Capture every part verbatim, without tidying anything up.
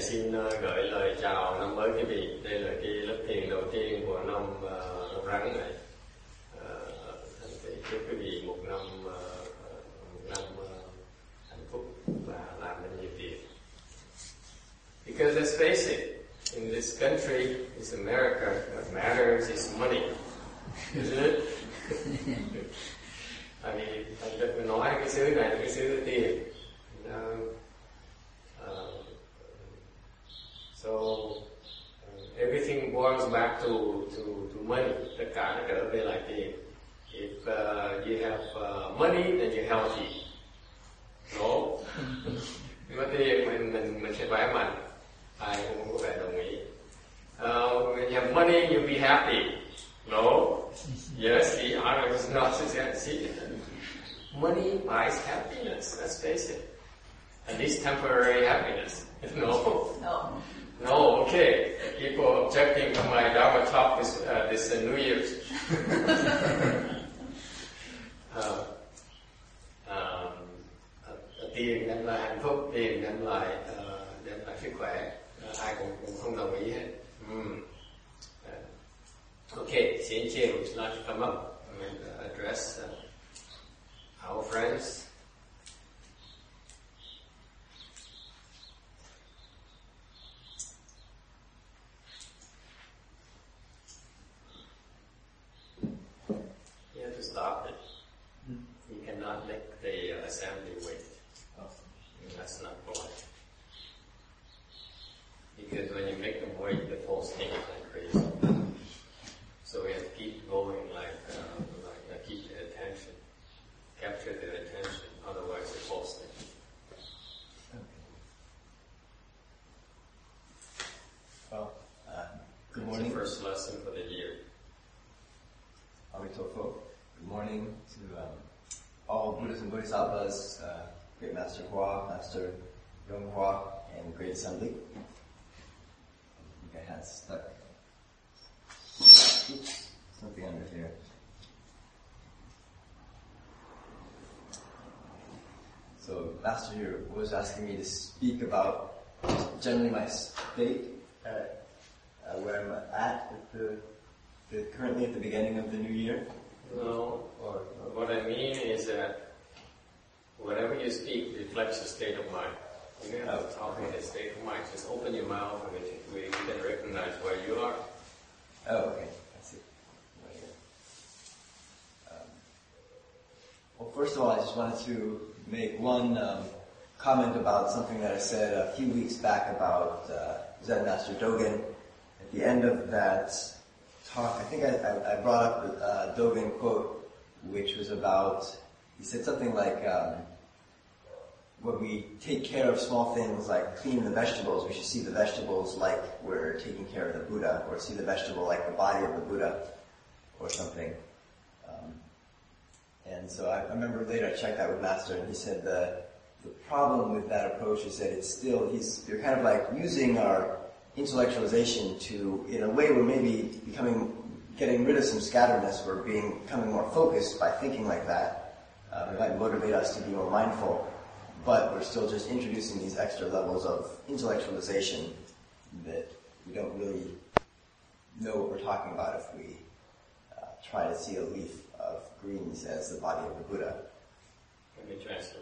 xin gửi lời chào năm mới quý vị. Đây là cái lớp thiền đầu tiên của năm uh, năm Rắn này. Uh, thì chúc quý vị một năm uh, một năm uh, hạnh phúc và làm được nhiều việc. Because let's face it, in this country, it's America, what matters is money, isn't it? Tại vì thành thật mình nói cái xứ này là cái xứ tiền. Uh, uh, so uh, everything boils back to to to money. Tất cả nó trở về lại tiền. If uh, you have uh, money, then you're healthy. No. Nếu có tiền mình mình mình sẽ khỏe mạnh. Ai cũng có vẻ đồng ý. Uh, when you have money, you'll be happy. No. Yes, the honor is not to see. Money buys happiness. Let's face it. At least temporary happiness. No. No. No. Okay. People objecting to my Dharma talk this uh, this uh, New Year's. uh, um, uh, tiền đem lại hạnh phúc, tiền đem lại uh, đem lại sức khỏe. Uh, ai cũng cũng không đồng ý hết. Mm. Uh, okay. Xin chào, would you like to come up and uh, address uh, our friends? Stop it. Mm. You cannot make the uh, assembly wait. Oh. That's not polite. Because when you make them wait, the whole thing is like crazy. So we have to keep going, like, uh, like uh, keep their attention, capture their attention. Otherwise, it's whole thing. Okay. Well, uh, good morning. It's the first lesson for the year. Amitofo. Good morning to um, all Buddhas and Bodhisattvas, uh, Great Master Hua, Master Yong Hua, and Great Assembly. I think I had stuck. Oops, something under here. So Master here was asking me to speak about generally my state, uh, uh, where I'm at, at the, the, currently at the beginning of the new year. No, or what I mean is that whatever you speak reflects your state of mind. You don't have to talk about the state of mind. Just open your mouth and we can recognize where you are. Oh, okay. I see. Right here. Um, well, first of all, I just wanted to make one um, comment about something that I said a few weeks back about uh, Zen Master Dogen. At the end of that talk, I think I, I, I brought up a uh, Dogen quote, which was about, he said something like, um, when we take care of small things like cleaning the vegetables, we should see the vegetables like we're taking care of the Buddha, or see the vegetable like the body of the Buddha, or something. Um, and so I, I remember later I checked that with Master, and he said the the problem with that approach is that it's still, he's, you're kind of like using our intellectualization to, in a way, we're maybe becoming, getting rid of some scatteredness, we're being, becoming more focused by thinking like that. Uh, it might motivate us to be more mindful, but we're still just introducing these extra levels of intellectualization that we don't really know what we're talking about if we uh, try to see a leaf of greens as the body of the Buddha. Let me translate.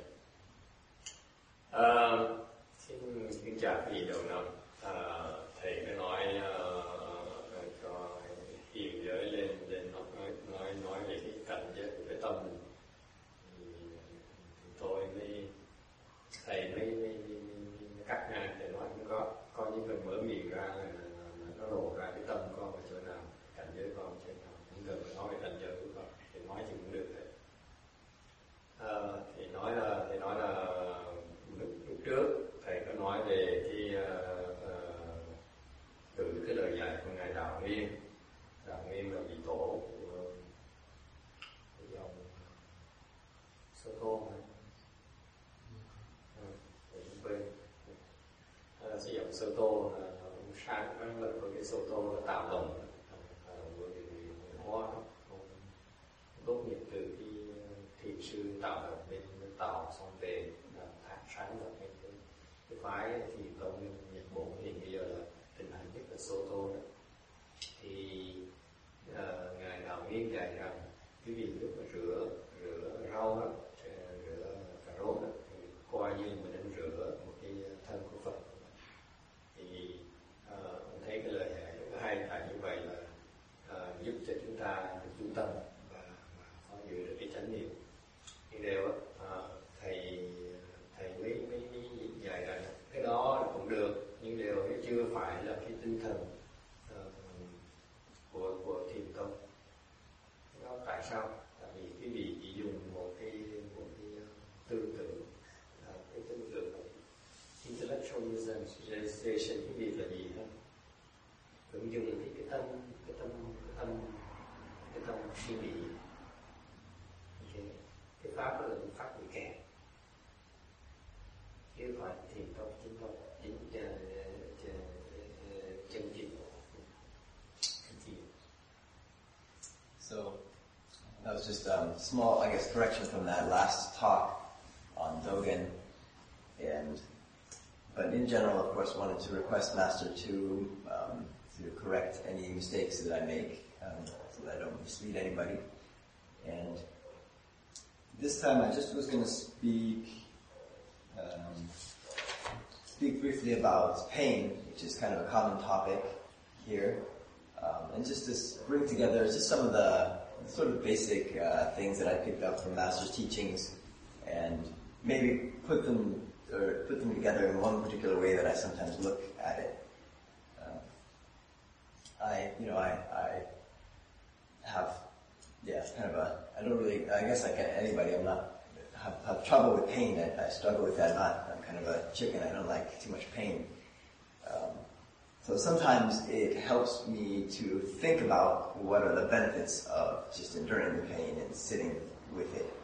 Um, xin kính chào quý vị đầu năm. Uh, thầy đã nói uh, cho hiểu giới lên lên nói nói nói về cái cảnh giới của cái tâm, thì tôi mới thầy mới, mới, mới, mới cắt ngang, thầy nói không có có những cần mở miệng ra là, là, là nó lộ ra cái tâm con ở chỗ nào, cảnh giới con ở chỗ nào, không cần phải nói về cảnh giới của con, thì nói thì cũng được thầy. Uh, thì nói là thầy nói là lúc, lúc trước thầy có nói về cái uh, uh, từ cái lời dạy của ngài Đạo Nguyên. Đạo Nguyên là vị tổ của cái dòng Sơ Tôn này. Ừ, uh, cái dòng Sơ Tô là sáng cái lời của cái Sơ Tô là Tạo Đồng, người Hoa tốt nghiệp từ cái thiền sư Tạo Đồng bên Tàu, xong về thạc sáng lập cái cái phái thì tông Nhật Bản Cái vì lúc mà rửa rửa rau đó, rửa cà rốt đó, thì coi như mình đang rửa một cái thân của Phật. Thì uh, mình thấy cái lời dạy rất hay là như vậy là uh, giúp cho chúng ta được chú tâm và, và có giữ được cái chánh niệm. Nhưng đều uh, thầy thầy mới mới dạy rằng cái đó cũng được, nhưng đều nó chưa phải là cái tinh thần uh, của của thiền tông. Đó tại sao? Tại vì cái vị chỉ dùng một cái một cái tư tưởng, uh, cái tư tưởng intellectualization, cái gì là gì đó, tưởng dùng cái cái tâm cái tâm cái tâm cái tâm suy nghĩ. Okay. Cái pháp đó là cái pháp bị kẹt, chứ không phải thiền tông chính tông chính chân chính. So that was just a um, small, I guess, correction from that last talk on Dogen, and but in general, of course, wanted to request Master to um, to correct any mistakes that I make, um, so that I don't mislead anybody. And this time, I just was going to speak um, speak briefly about pain, which is kind of a common topic here, um, and just to bring together just some of the sort of basic uh, things that I picked up from Master's teachings, and maybe put them or put them together in one particular way that I sometimes look at it. Uh, I, you know, I, I have, yeah, kind of a, I don't really, I guess like anybody, I'm not, have, have trouble with pain. I, I struggle with that a lot. I'm kind of a chicken. I don't like too much pain. Um, so sometimes it helps me to think about what are the benefits of just enduring the pain and sitting with it.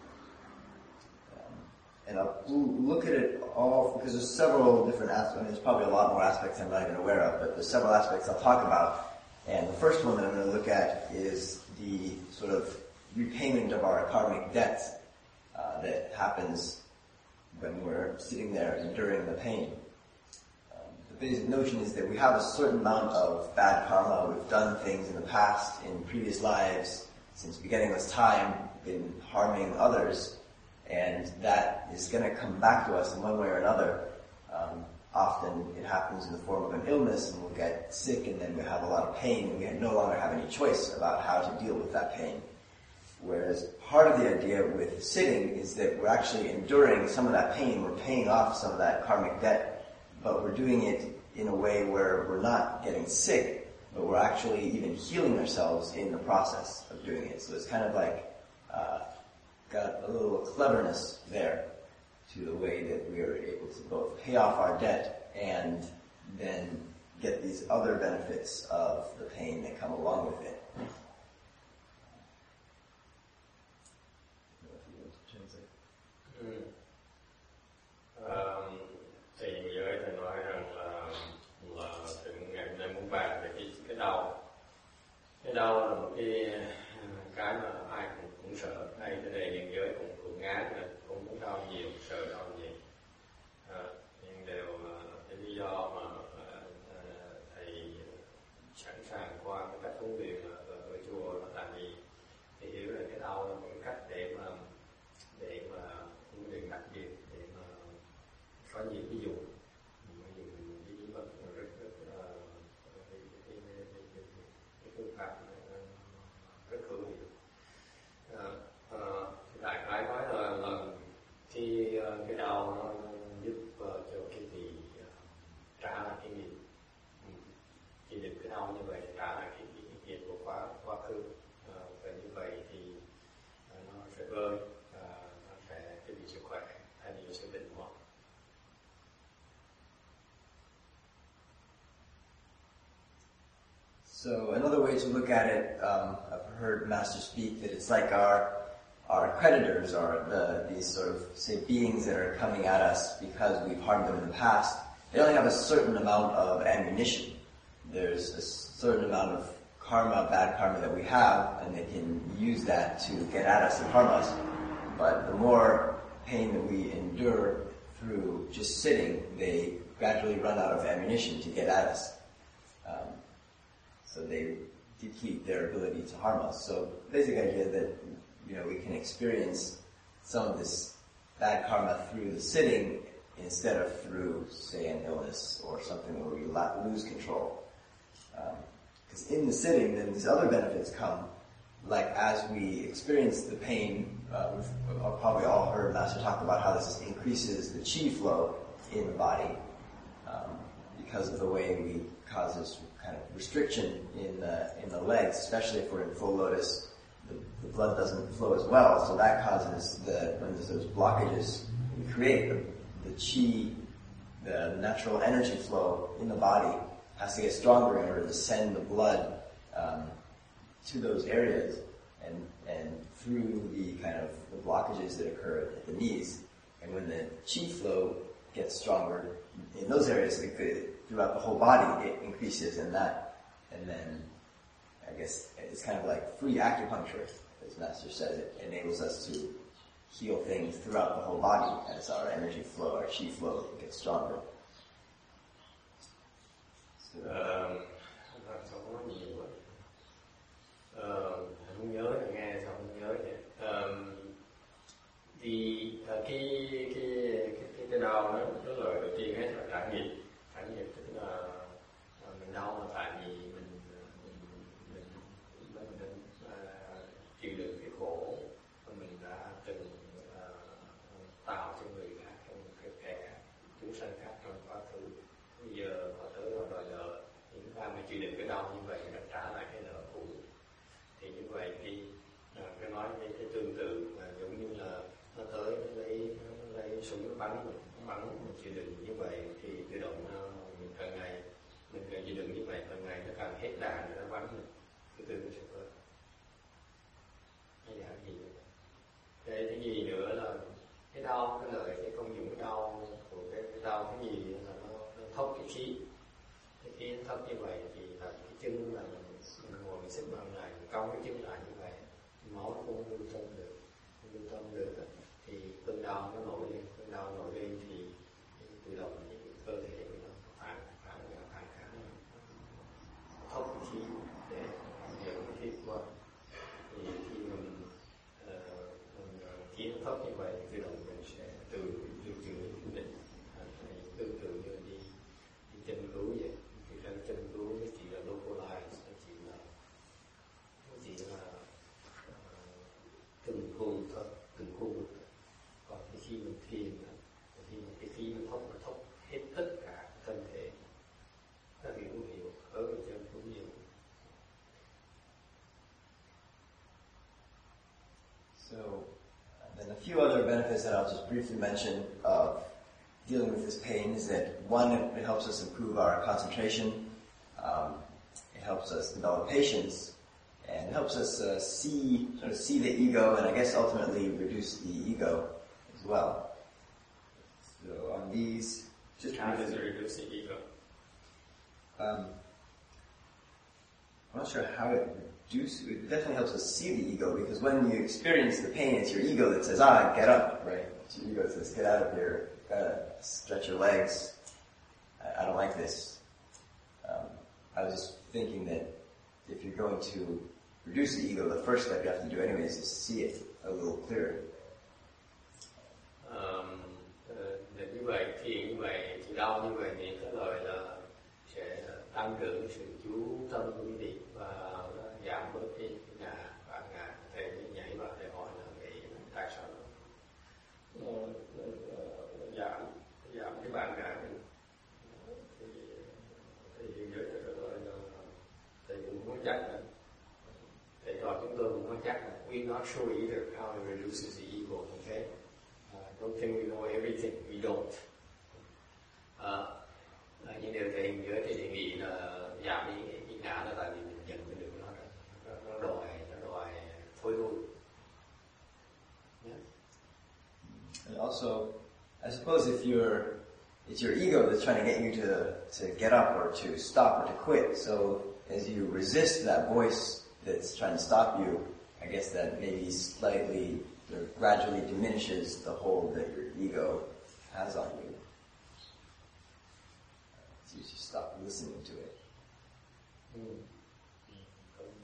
And I'll look at it all, because there's several different aspects. I mean, there's probably a lot more aspects I'm not even aware of, but there's several aspects I'll talk about. And the first one that I'm going to look at is the sort of repayment of our karmic debt uh, that happens when we're sitting there enduring the pain. Um, the basic notion is that we have a certain amount of bad karma. We've done things in the past, in previous lives, since beginning this time, been harming others. And that is going to come back to us in one way or another. Um, often it happens in the form of an illness, and we'll get sick, and then we have a lot of pain, and we no longer have any choice about how to deal with that pain. Whereas part of the idea with sitting is that we're actually enduring some of that pain, we're paying off some of that karmic debt, but we're doing it in a way where we're not getting sick, but we're actually even healing ourselves in the process of doing it. So it's kind of like uh, got a little cleverness there to the way that we are able to both pay off our debt and then get these other benefits of the pain that come along with it. Ừ. Um, thì giới thầy nói rằng là, là từ ngày hôm nay muốn bàn về cái, cái đau. Cái đau là một cái cái mà ai cũng, cũng sợ, ai cái đề nhân giới cũng cũng ngán, cũng cũng đau nhiều, sợ đau nhiều. À, nhưng đều là cái lý do mà à, thầy sẵn sàng qua cái cách huấn luyện ở, ở chùa là tại vì thầy hiểu là cái đau là một cách để mà để mà huấn luyện đặc biệt, để mà có nhiều ví dụ, ví dụ ví dụ rất rất rất là cái cái cái cái phương pháp rất hữu hiệu. À, à, đại khái nói là, là khi cái đau nó giúp uh, cho cái gì uh, trả lại cái nghiệp, khi được cái đau như vậy trả lại cái nghiệp của quá quá khứ, uh, và như vậy thì uh, nó sẽ vơi, uh, nó sẽ cái bị sức khỏe hay bị sự bệnh hoạn. So another way to look at it, um, I've heard Master speak that it's like our our creditors, or the these sort of say beings that are coming at us because we've harmed them in the past. They only have a certain amount of ammunition. There's a certain amount of karma, bad karma that we have, and they can use that to get at us and harm us. But the more pain that we endure through just sitting, they gradually run out of ammunition to get at us. Um, So they deplete their ability to harm us. So basic idea that, you know, we can experience some of this bad karma through the sitting instead of through, say, an illness or something where we la- lose control. Because um, in the sitting, then these other benefits come, like as we experience the pain, uh, we've probably all heard Master talk about how this increases the chi flow in the body um, because of the way we cause this kind of restriction in the, in the legs, especially if we're in full lotus. The, the blood doesn't flow as well, so that causes the, when there's those blockages we create, the, the chi, the natural energy flow in the body has to get stronger in order to send the blood um, to those areas, and and through the kind of the blockages that occur at the knees. And when the chi flow gets stronger in those areas, it could, throughout the whole body, it increases, and that, and then I guess it's kind of like free acupuncture, as Master said. It enables us to heal things throughout the whole body as our energy flow, our chi flow gets stronger. So, um, không có nhiều quá. Ờ, không nhớ, nghe sao không nhớ vậy. Um, thì uh, cái cái cái cái, cái đau nó nó lời đầu tiên hết là trải nghiệm, trải nghiệm tức là uh, mình đau là tại vì mình mình mình mình, mình uh, chịu đựng cái khổ mà mình đã từng uh, tạo cho người khác, trong cái kẻ chúng sanh khác trong quá khứ. Bây giờ họ tới họ đòi nợ, những ta mà chịu đựng cái đau như vậy nó trả lại cái nợ cũ. Thì như vậy thì uh, cái nói với cái tương tự mà giống như là nó tới nó lấy nó lấy súng nó bắn mình, nó bắn mình chịu đựng như vậy thì tự động nó, mình càng ngày mình càng chịu đựng như vậy, càng ngày nó càng hết đà nó bắn mình, từ từ nó sẽ vỡ. Hay là gì vậy? Thế cái gì nữa là cái đau, cái lợi, cái công dụng cái đau của cái, cái đau cái gì là nó, nó thốc cái khí, cái khí nó thốc như vậy thì là cái chân là mình, mình ngồi mình xếp bằng này, mình cong cái chân lại như vậy, máu nó không lưu thông được, không lưu thông được thì cơn đau nó nổi lên, cơn đau nổi lên thì tự động thì cơ thể nó phản phản phản kháng, nó thốc cái khí để điều cái khí qua. Thì khi mình khí nó thấp như vậy thì tự động mình sẽ từ điều chỉnh ổn định. Tương tự như đi đi chân cứu vậy, thì ra chân cứu nó chỉ là localize, nó chỉ là nó chỉ là từng khu thôi, từng khu vực. Còn cái khi mình thiền, khi mà cái khí nó thốc nó thốc hết tất cả thân thể, nó hiểu hiểu ở bên chân cũng nhiều. So, and a few other benefits that I'll just briefly mention of dealing with this pain is that, one, it, it helps us improve our concentration, um, it helps us develop patience, and it helps us uh, see, sort of see the ego, and I guess ultimately reduce the ego as well. So on these, just how does it reduce the ego? Um, I'm not sure how it reduces. It definitely helps us see the ego, because when you experience the pain, it's your ego that says, "Ah, get up!" Right? It's your ego that says, "Get out of here! Gotta stretch your legs. I, I don't like this." Um, I was just thinking that if you're going to reduce the ego, the first step you have to do, anyways, is see it a little clearer. Um, để như vậy thì như vậy thì đau như vậy thì cái lời là sẽ tăng cường sự chú tâm của quý vị và nó giảm bớt cái ngã và ngã thể nhảy vào để hỏi là cái tại sao nó, nó, nó, nó giảm giảm cái bản ngã mình. Thì thì nhớ rồi thầy cũng muốn chắc là thầy trò chúng tôi cũng muốn chắc là we're not sure either how it reduces the ego, okay? Uh, don't think we know everything, we don't. Uh, À, những điều thầy nhớ thì đề nghị là giảm đi cái, cái ngã là tại vì mình nhận cái điều nó nó, nó đòi nó đòi thối lui. Yeah. And also, I suppose if you're, it's your ego that's trying to get you to to get up or to stop or to quit. So as you resist that voice that's trying to stop you, I guess that maybe slightly or gradually diminishes the hold that your ego has on you. You should stop listening to it. Mm.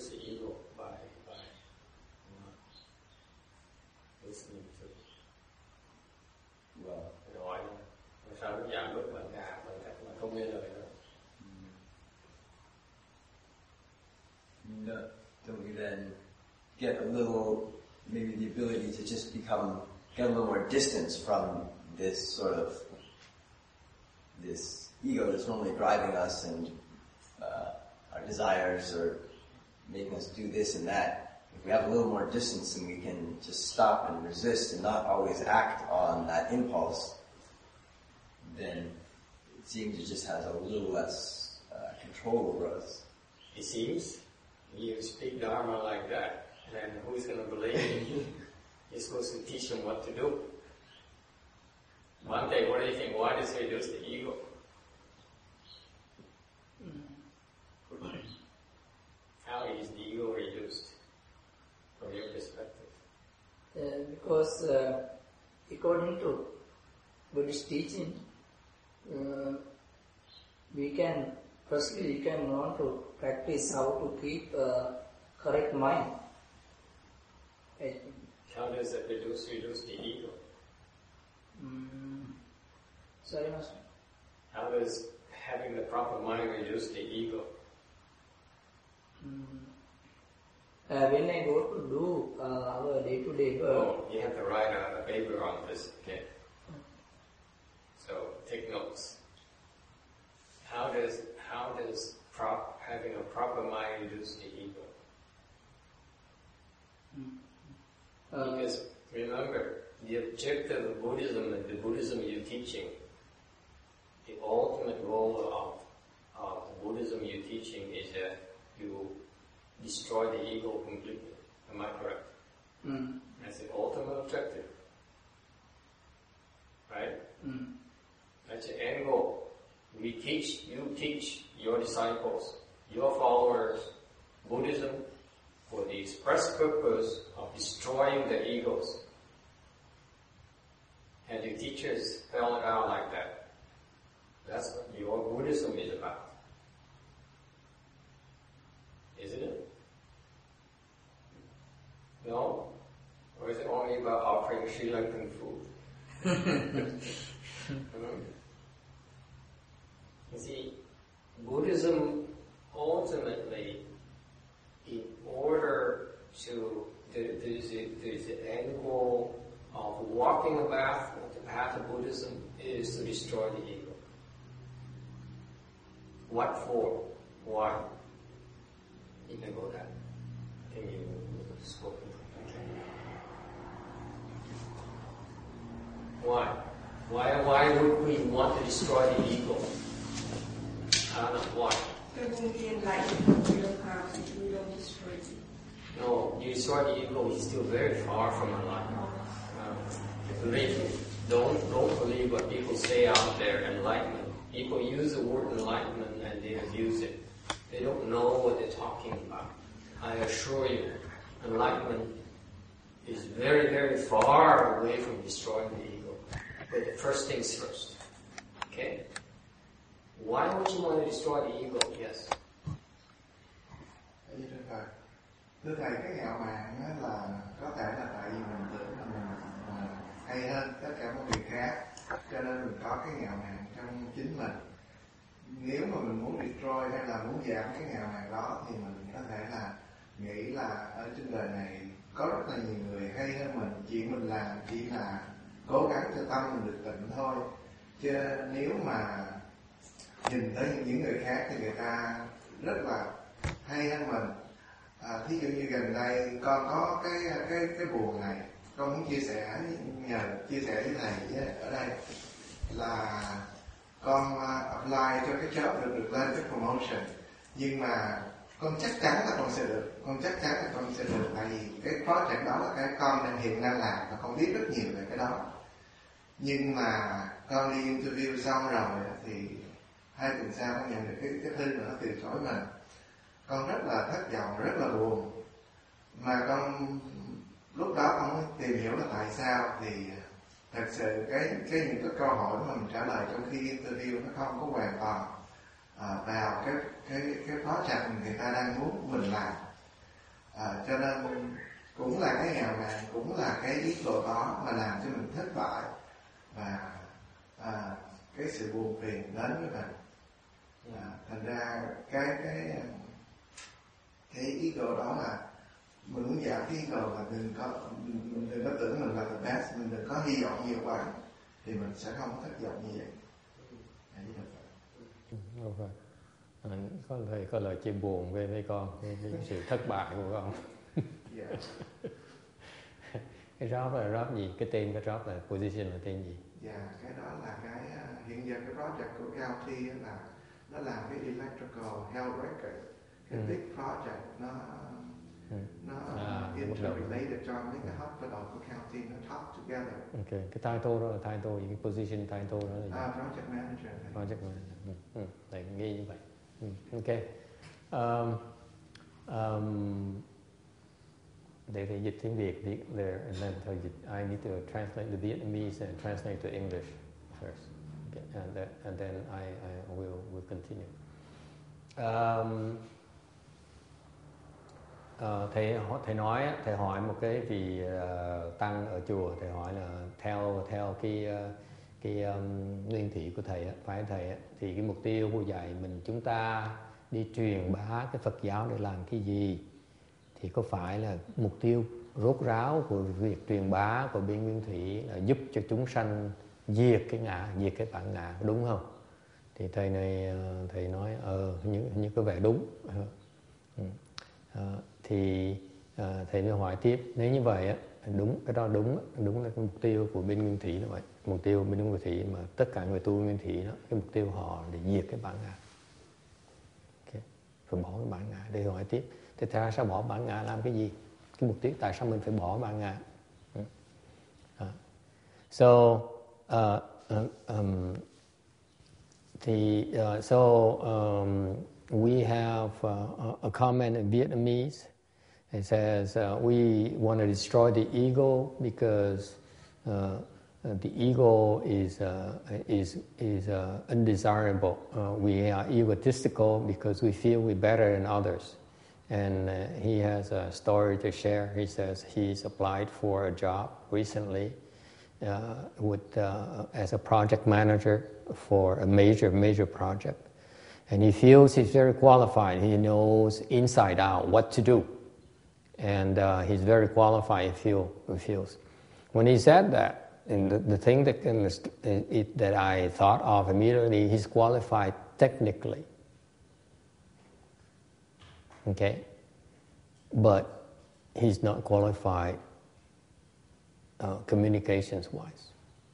reduce the ego by by not listening to Well, nói làm sao nó giảm bớt bệnh ngã bằng cách mà không nghe lời nữa. No, don't we then get a little, maybe the ability to just become, get a little more distance from this sort of, this ego that's normally driving us and uh, our desires or making us do this and that. If we have a little more distance and we can just stop and resist and not always act on that impulse, then it seems it just has a little less uh, control over us. It seems you speak Dharma like that, then who's going to believe you? You're supposed to teach them what to do. One day, what do you think? Why does he reduce the ego? How is the ego reduced from your perspective? Uh, because uh, according to Buddhist teaching, uh, we can, firstly we can learn to practice how to keep a correct mind. I think. How does it reduce, reduce the ego? Mm. Sorry, Master. How does having the proper mind reduce the ego? Mm. Uh, when I go to do uh, our day-to-day work, Oh, you have to write a, a paper on this, okay? So take notes. How does how does prop, having a proper mind reduce the ego? uh, Because remember, the objective of Buddhism and the Buddhism you're teaching, the ultimate goal of, of the Buddhism you're teaching is that you destroy the ego completely. Am I correct? mm, That's the ultimate objective. Right? mm, That's the end goal. We teach, you teach your disciples, your followers, Buddhism for the express purpose of destroying the egos. And the teachers spell it out like that. That's what your Buddhism is about. Isn't it? No? Or is it only about offering Sri Lankan food? Hmm? You see, Buddhism ultimately, in order to, there is an end goal of walking the path, the path of Buddhism is to destroy the ego. What for? Why? You can go that. I think you spoken. Why? Why? Why would we want to destroy the ego? I don't know why. There won't be enlightenment in your path if you don't destroy it. No, you destroy the ego is still very far from enlightenment. Um, believe me, don't don't believe what people say out there. Enlightenment. People use the word enlightenment and they abuse it. They don't know what they're talking about. I assure you, enlightenment is very, very far away from destroying the ego. But the first things first. Okay? Why would you want to destroy the ego? Yes. Thưa Thầy, thưa Thầy, cái ngạo mạn đó là có thể là tại vì mình tưởng là mình uh, hay hơn tất cả mọi người khác, cho nên mình có cái ngạo mạn trong chính mình. Nếu mà mình muốn destroy hay là muốn giảm cái ngạo mạn đó thì mình có thể là nghĩ là ở trên đời này có rất là nhiều người hay hơn mình, chuyện mình làm chỉ là cố gắng cho tâm mình được tịnh thôi. Chứ nếu mà nhìn tới những người khác thì người ta rất là hay hơn mình. À, thí dụ như gần đây con có cái cái cái buồn này, con muốn chia sẻ nhờ chia sẻ với thầy với ở đây là con apply cho cái job được được lên cái promotion, nhưng mà con chắc chắn là con sẽ được, con chắc chắn là con sẽ được, tại vì cái project đó là cái con đang hiện đang làm và con biết rất nhiều về cái đó. Nhưng mà con đi interview xong rồi thì hai tuần sau con nhận được cái cái thư mà nó từ chối mình. Con rất là thất vọng, rất là buồn. Mà con lúc đó con mới tìm hiểu là tại sao, thì thật sự cái cái những cái câu hỏi mà mình trả lời trong khi interview nó không có hoàn toàn à, vào cái cái cái project người ta đang muốn mình làm. À, cho nên cũng là cái nghèo nàn, cũng là cái ego đó mà làm cho mình thất bại và à, cái sự buồn phiền đến với mình. À, thành ra cái cái cái ego đó là mình muốn giảm cái ego là đừng có mình đừng có tưởng mình là the best, mình đừng có hy vọng nhiều quá thì mình sẽ không thất vọng như vậy. Đúng rồi. À, có lời có lời chia buồn với với con với, với sự thất bại của con. Yeah. Cái job là job gì? Cái tên cái job là position là tên gì? Dạ, yeah, cái đó là cái uh, hiện giờ cái project của Gauti là nó làm cái electrical health record, cái ừ. big project nó ừ. nó à, interrelated cho mấy cái hospital của Gauti nó talk together. Ok, cái title đó là title gì? Cái position title đó là gì? À, project manager. Project manager. Ừ. Ừ. Để ghi như vậy. Ừ. Ok. Um, um, để để dịch tiếng Việt there and then thôi dịch I need to translate the Vietnamese and translate to English first, okay. and that, and then I, I will will continue. Um, uh, thầy thầy nói thầy hỏi một cái vị uh, tăng ở chùa, thầy hỏi là theo theo cái uh, cái um, nguyên thủy của thầy phải thầy thì cái mục tiêu của dạy mình chúng ta đi truyền bá cái Phật giáo để làm cái gì? Thì có phải là mục tiêu rốt ráo của việc truyền bá của bên Nguyên Thủy là giúp cho chúng sanh diệt cái ngã, diệt cái bản ngã, đúng không? Thì thầy này thầy nói ờ như như có vẻ đúng. À, thì à, thầy mới hỏi tiếp, nếu như vậy á, đúng cái đó đúng đúng là cái mục tiêu của bên Nguyên Thủy là vậy. Mục tiêu bên Nguyên Thủy mà tất cả người tu Nguyên Thủy đó, cái mục tiêu họ để diệt cái bản ngã. Okay. Phải bỏ cái bản ngã. Để hỏi tiếp. Thì tại sao bỏ bản ngã làm cái gì? Cái mục tiêu tại sao mình phải bỏ bản ngã? Uh, so, uh, um, the, uh, so um, we have uh, a comment in Vietnamese. It says uh, we want to destroy the ego because uh, the ego is uh, is is uh, undesirable. Uh, we are egotistical because we feel we're better than others. And uh, he has a story to share. He says he's applied for a job recently uh, with, uh, as a project manager for a major, major project. And he feels he's very qualified. He knows inside out what to do. And uh, he's very qualified, he, feel, he feels. When he said that, and the, the thing that, it, that I thought of immediately, he's qualified technically. Okay, but he's not qualified uh, communications-wise.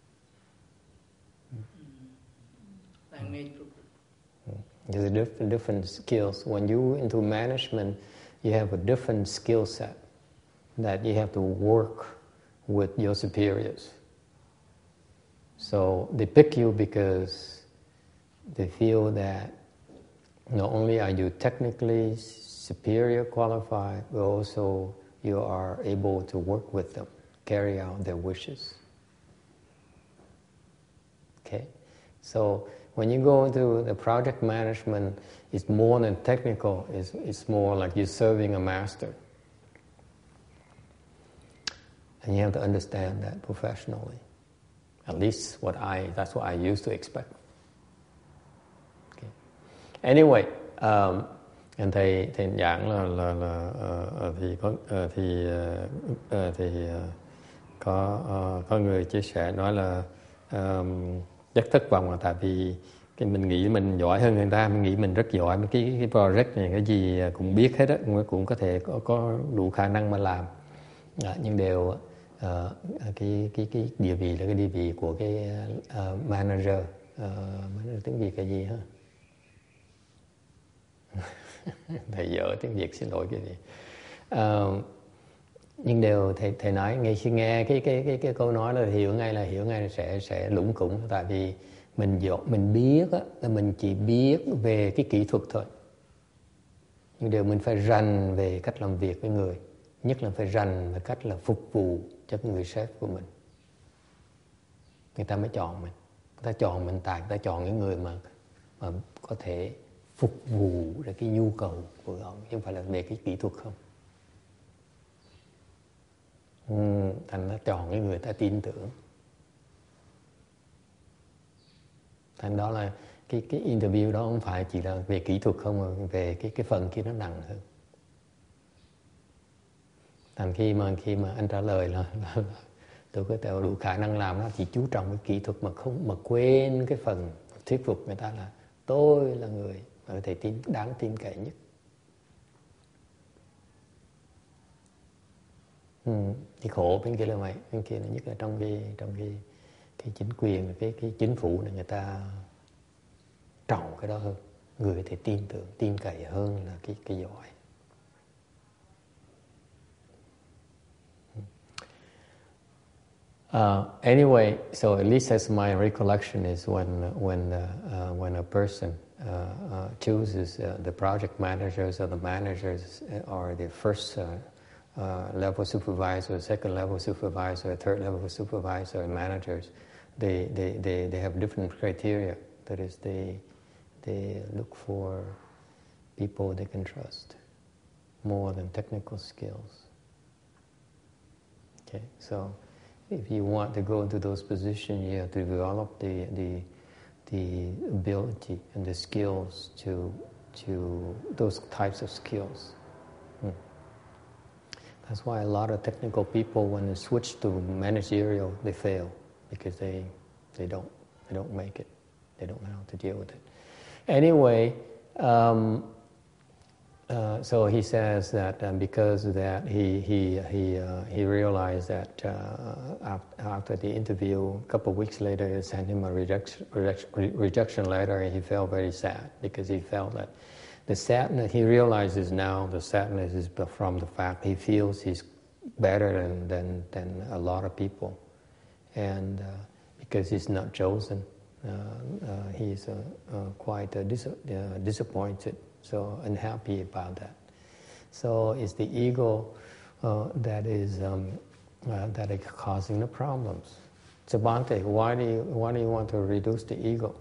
Language. There's a different, different skills. When you into management, you have a different skill set that you have to work with your superiors. So they pick you because they feel that not only are you technically superior qualified, but also you are able to work with them, carry out their wishes. Okay? So when you go into the project management, it's more than technical, it's, it's more like you're serving a master. And you have to understand that professionally. At least what I, that's what I used to expect. Okay. Anyway, um, and thầy thầy giảng là là là uh, thì có uh, thì uh, thì uh, có uh, có người chia sẻ nói là um, rất thất vọng là tại vì cái mình nghĩ mình giỏi hơn người ta, mình nghĩ mình rất giỏi, cái cái project này cái gì cũng biết hết á, cũng có thể có, có đủ khả năng mà làm, à, nhưng đều uh, cái cái cái địa vị là cái địa vị của cái uh, manager, uh, manager tiếng Việt cái gì hả? Thầy dở tiếng Việt, xin lỗi cái gì. Uh, nhưng đều thầy thầy nói ngay khi nghe cái cái cái cái câu nói là hiểu ngay là hiểu ngay là sẽ sẽ lủng củng, tại vì mình dỗ, mình biết á, là mình chỉ biết về cái kỹ thuật thôi, nhưng đều mình phải rành về cách làm việc với người, nhất là phải rành về cách là phục vụ cho cái người sếp của mình. Người ta mới chọn mình, người ta chọn mình tại người ta chọn những người mà mà có thể phục vụ ra cái nhu cầu của họ, chứ không phải là về cái kỹ thuật không. um, thành nó chọn cái người ta tin tưởng. Thành đó là cái cái interview đó không phải chỉ là về kỹ thuật không, mà về cái cái phần kia nó nặng hơn. Thành khi mà khi mà anh trả lời là, là, là tôi có thể đủ khả năng làm, nó chỉ chú trọng cái kỹ thuật mà không mà quên cái phần thuyết phục người ta là tôi là người mà có thể tin đáng tin cậy nhất. Ừ, thì khổ bên kia là vậy, bên kia là nhất là trong cái trong cái cái chính quyền, cái cái chính phủ này người ta trọng cái đó hơn, người có thể tin tưởng, tin cậy hơn là cái cái giỏi. Uh, anyway, so at least as my recollection is when when uh, uh, when a person uh, uh, chooses uh, the project managers or the managers or the first uh, uh, level supervisor, second level supervisor, third level supervisor, and managers, they, they, they, they have different criteria. That is, they they look for people they can trust more than technical skills. Okay, so if you want to go into those positions, you have to develop the the the ability and the skills to to those types of skills. Hmm. That's why a lot of technical people, when they switch to managerial, they fail because they they don't they don't make it. They don't know how to deal with it. Anyway. Um, Uh, so he says that um, because of that he he he uh, he realized that uh, after the interview, a couple of weeks later, they sent him a rejection, rejection rejection letter, and he felt very sad because he felt that the sadness he realizes now the sadness is from the fact he feels he's better than than, than a lot of people, and uh, because he's not chosen, uh, uh, he's uh, uh, quite uh, dis- uh, disappointed. So unhappy about that. So it's the ego uh, that is um, uh, that is causing the problems. So Bhante, why do you why do you want to reduce the ego?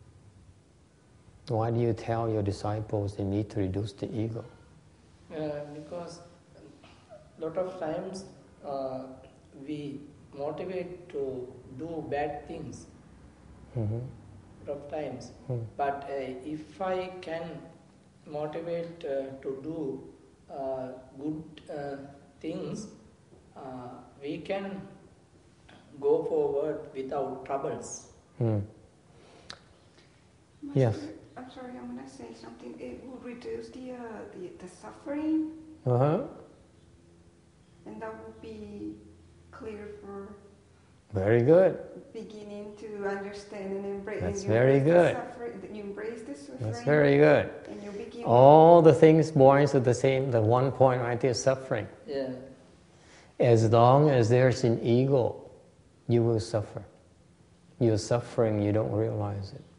Why do you tell your disciples they need to reduce the ego? Uh, because a lot of times uh, we motivate to do bad things. Mm-hmm. A lot of times, mm. but uh, if I can motivate uh, to do uh, good uh, things, uh, we can go forward without troubles. Mm. Yes. I'm sorry, I'm going to say something. It will reduce the, uh, the, the suffering. Uh-huh. And that will be clear for... Very good. Beginning to understand and embrace. That's and very good. You embrace the suffering. That's very good. And you begin. All the things born to the same, the one point right there, suffering. Yeah. As long as there's an ego, you will suffer. You're suffering, you don't realize it.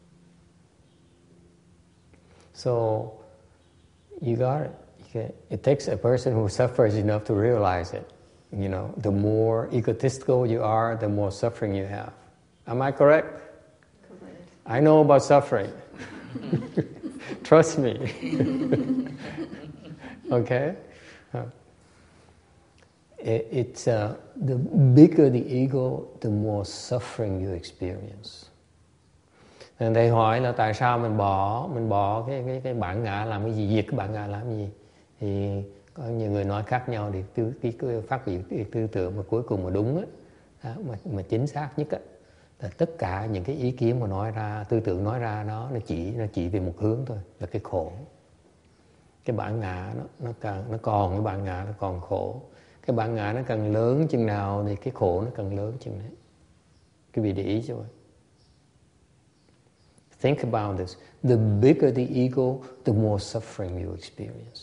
So, you got it. You can, it takes a person who suffers enough to realize it. You know, the more egotistical you are, the more suffering you have. Am I correct? Correct. I know about suffering. Trust me. Okay? Uh, it, it's uh, the bigger the ego, the more suffering you experience. Nên thầy hỏi là tại sao mình bỏ mình bỏ cái cái cái bản ngã làm cái gì, diệt cái bản ngã làm cái gì? Thì có nhiều người nói khác nhau, thì cái, cái, cái phát biểu cái tư tưởng mà cuối cùng mà đúng á, đó, mà mà chính xác nhất á, là tất cả những cái ý kiến mà nói ra, tư tưởng nói ra nó nó chỉ nó chỉ về một hướng thôi, là cái khổ. Cái bản ngã nó nó càng nó còn cái bản ngã nó còn khổ. Cái bản ngã nó càng lớn chừng nào thì cái khổ nó càng lớn chừng đấy. Quý vị để ý cho vậy. Think about this. The bigger the ego, the more suffering you experience.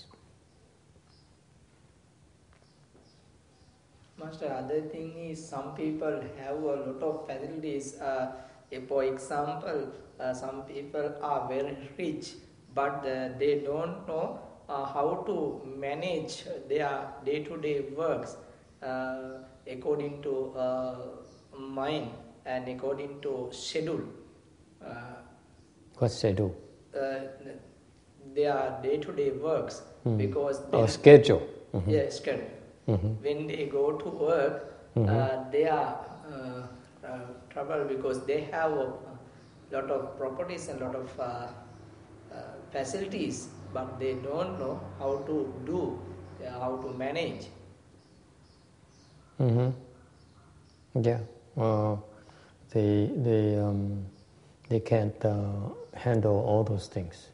Master, other thing is some people have a lot of facilities. Uh, for example, uh, some people are very rich, but uh, they don't know uh, how to manage their day-to-day works uh, according to uh, mind and according to schedule. Uh, What schedule? uh, their day-to-day works, Hmm. because they Oh, schedule. Mm-hmm. Yeah, schedule. Mm-hmm. When they go to work, mm-hmm. uh, they are uh, uh, trouble because they have a lot of properties and lot of uh, uh, facilities, but they don't know how to do, uh, how to manage. Mm-hmm. Yeah. Uh, they they um, they can't uh, handle all those things.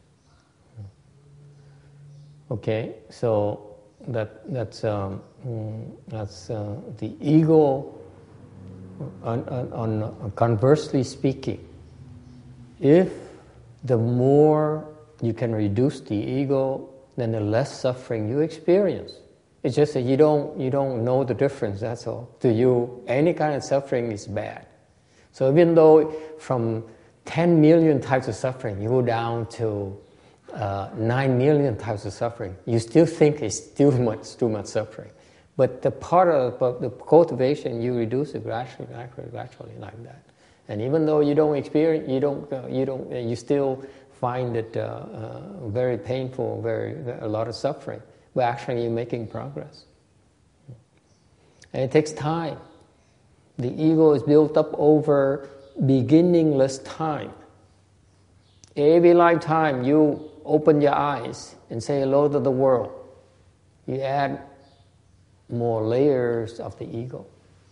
Okay, so that that's um, that's uh, the ego. On, on, on conversely speaking, if the more you can reduce the ego, then the less suffering you experience. It's just that you don't you don't know the difference. That's all. To you, any kind of suffering is bad. So even though from ten million types of suffering, you go down to uh, nine million types of suffering, you still think it's still much too much suffering. But the part of the cultivation, you reduce it gradually, gradually, gradually like that. And even though you don't experience, you don't, uh, you don't, uh, you still find it uh, uh, very painful, very a lot of suffering. But actually, you're making progress. And it takes time. The ego is built up over beginningless time. Every lifetime, you open your eyes and say hello to the world. You add more layers of the ego.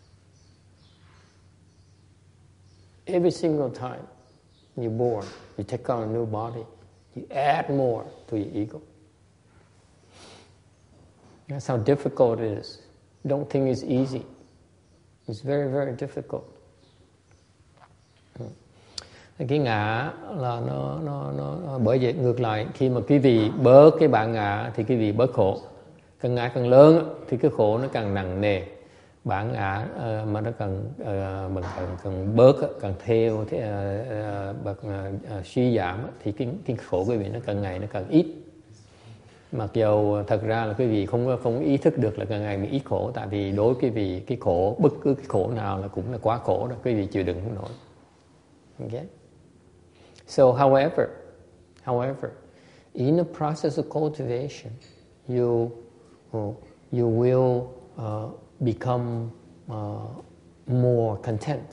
Every single time you're born, you take on a new body, you add more to your ego. That's how difficult it is. Don't think it's easy. It's very, very difficult. Cái ngã là nó, nó, nó bởi vậy ngược lại, khi mà quý vị bớt cái bản ngã thì quý vị bớt khổ. Càng ngã càng lớn thì cái khổ nó càng nặng nề. Bản ngã uh, mà nó càng uh, mình càng, càng bớt, càng theo thì, uh, bậc uh, suy giảm thì cái, cái khổ quý vị nó càng ngày nó càng ít. Mặc dù thật ra là quý vị không không ý thức được là càng ngày mình ít khổ, tại vì đối với quý vị cái khổ, bất cứ cái khổ nào là cũng là quá khổ đó, quý vị chịu đựng không nổi. Okay? So, however, however, in the process of cultivation, you uh, you will uh, become uh, more content,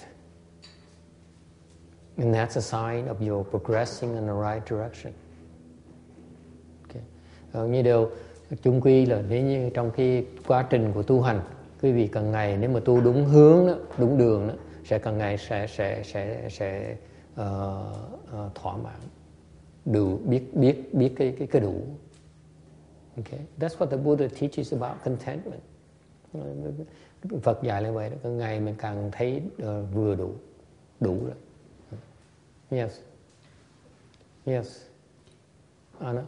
and that's a sign of you progressing in the right direction. Okay. Uh, như điều chung quy là nếu như trong cái quá trình của tu hành, quý vị càng ngày nếu mà tu đúng hướng đó, đúng đường đó, sẽ càng ngày sẽ sẽ sẽ sẽ uh, uh, thỏa mãn, đủ biết biết biết cái cái cái đủ. Okay, that's what the Buddha teaches about contentment. Phật dạy là vậy đó, càng ngày mình càng thấy uh, vừa đủ, đủ rồi. Yes, yes, Anna.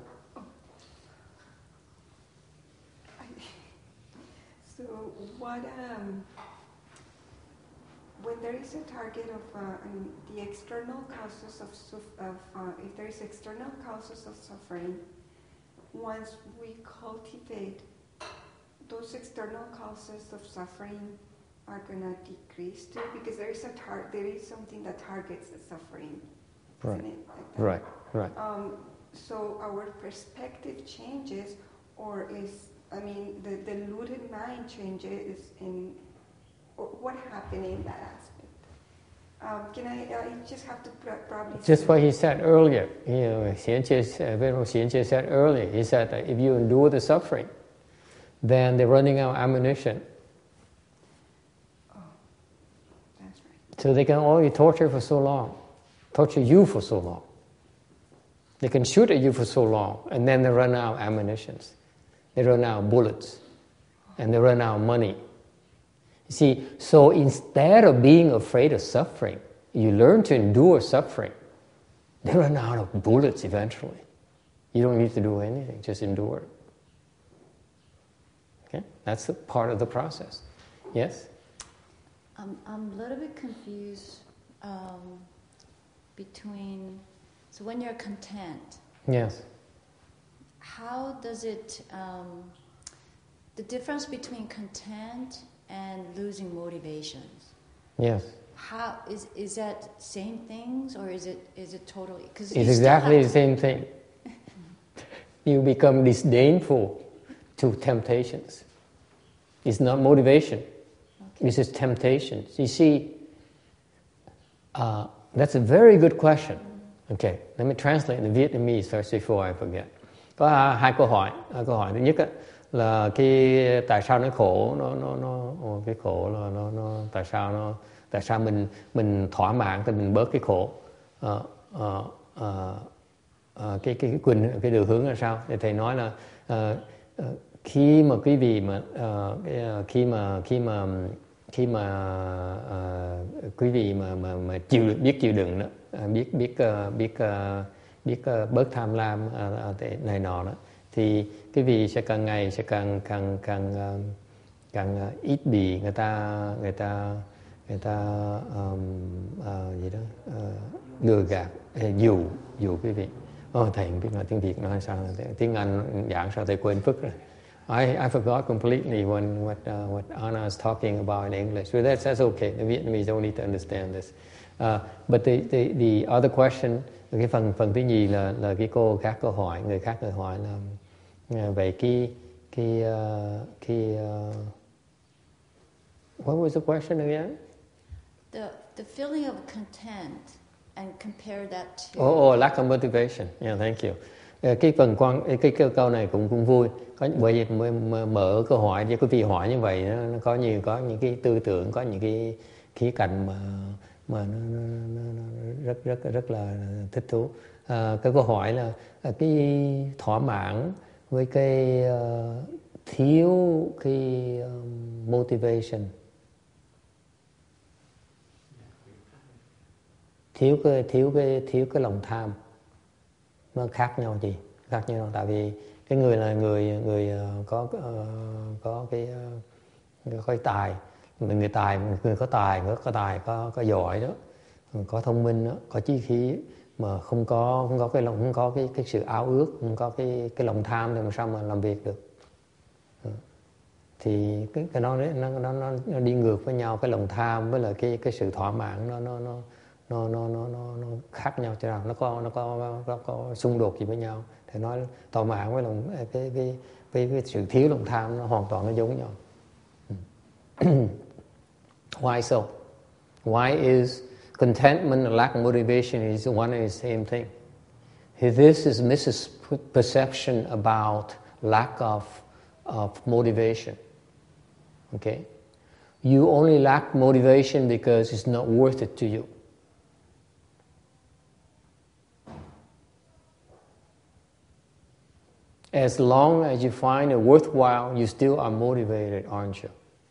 So what um, when there is a target of uh, um, the external causes of, of uh, if there is external causes of suffering, once we cultivate, those external causes of suffering are going to decrease too, because there is a tar- there is something that targets the suffering, right. isn't it? Like that? Right, right. Um, so our perspective changes, or is I mean the the deluded mind changes in. What happened in that aspect? Um, can I, I just have to probably... Just what he said earlier. You know, Venerable Xianjie said earlier, he said that if you endure the suffering, then they're running out of ammunition. Oh, that's right. So they can only torture for so long, torture you for so long. They can shoot at you for so long, and then they run out of ammunition. They run out of bullets, and they run out of money. See, so instead of being afraid of suffering, you learn to endure suffering. They run out of bullets eventually. You don't need to do anything, just endure it. Okay? That's a part of the process. Yes? Um, I'm a little bit confused um, between, so when you're content, yes. How does it, um, the difference between content and losing motivations. Yes. How is is that same things, or is it is it totally? Because it's exactly the same thing. You become disdainful to temptations. It's not motivation. Okay. This is temptation. You see, uh, that's a very good question. Okay, let me translate in Vietnamese first before I forget. Có hai câu hỏi. Câu hỏi thứ nhất là cái tại sao nó khổ, nó nó nó oh, cái khổ là nó nó tại sao nó tại sao mình mình thỏa mãn thì mình bớt cái khổ. Uh, uh, uh, uh, cái cái cái quyền cái đường hướng là sao? Thì thầy nói là uh, uh, khi mà quý vị mà uh, cái, uh, khi mà khi mà khi mà uh, quý vị mà mà mà chịu biết chịu đựng đó, uh, biết biết uh, biết uh, biết uh, bớt tham lam uh, uh, này nọ đó, thì quý vị sẽ càng ngày sẽ càng càng càng uh, càng uh, ít bị người ta người ta người ta um, uh, gì đó uh, lừa gạt, dụ dụ quý vị. Oh, thầy không biết nói tiếng Việt nói sao, tiếng Anh giảng sao thầy quên phức rồi. I, I forgot completely when what uh, what Anna is talking about in English. But that's that's okay. The Vietnamese don't need to understand this. Uh, but the, the the other question, cái phần phần thứ nhì là là cái cô khác câu hỏi, người khác câu hỏi là uh, về cái cái uh, cái uh, what was the question again? The the feeling of content and compare that to. Oh, oh, lack of motivation. Yeah, thank you. Cái phần quan cái, cái câu này cũng cũng vui, có bởi vì mở câu hỏi cho quý vị hỏi như vậy nó, nó có nhiều có những cái tư tưởng, có những cái khía cạnh mà mà nó, nó, nó, nó rất rất rất là thích thú. À, cái câu hỏi là cái thỏa mãn với cái uh, thiếu cái um, motivation, thiếu cái thiếu cái thiếu cái lòng tham. Nó khác nhau gì? Khác nhau tại vì cái người là người người có uh, có cái uh, có cái tài, người, người tài người có tài, người có tài có có giỏi đó, có thông minh đó, có chí khí mà không có không có cái lòng không có cái cái sự ao ước, không có cái cái lòng tham thì làm sao mà làm việc được? Thì cái cái nó nó nó nó nó đi ngược với nhau, cái lòng tham với là cái cái sự thỏa mãn nó nó nó nó nó nó nó nó khác nhau thế nào, nó có nó có nó có, có xung đột gì với nhau. Thì nói thỏa mãn với lòng cái cái cái, cái, cái sự thiếu lòng tham nó hoàn toàn nó giống nhau. Why so? Why is contentment and lack of motivation is one and the same thing? This is misperception about lack of of motivation. Okay, you only lack motivation because it's not worth it to you. As long as you find it worthwhile, you still are motivated, aren't you?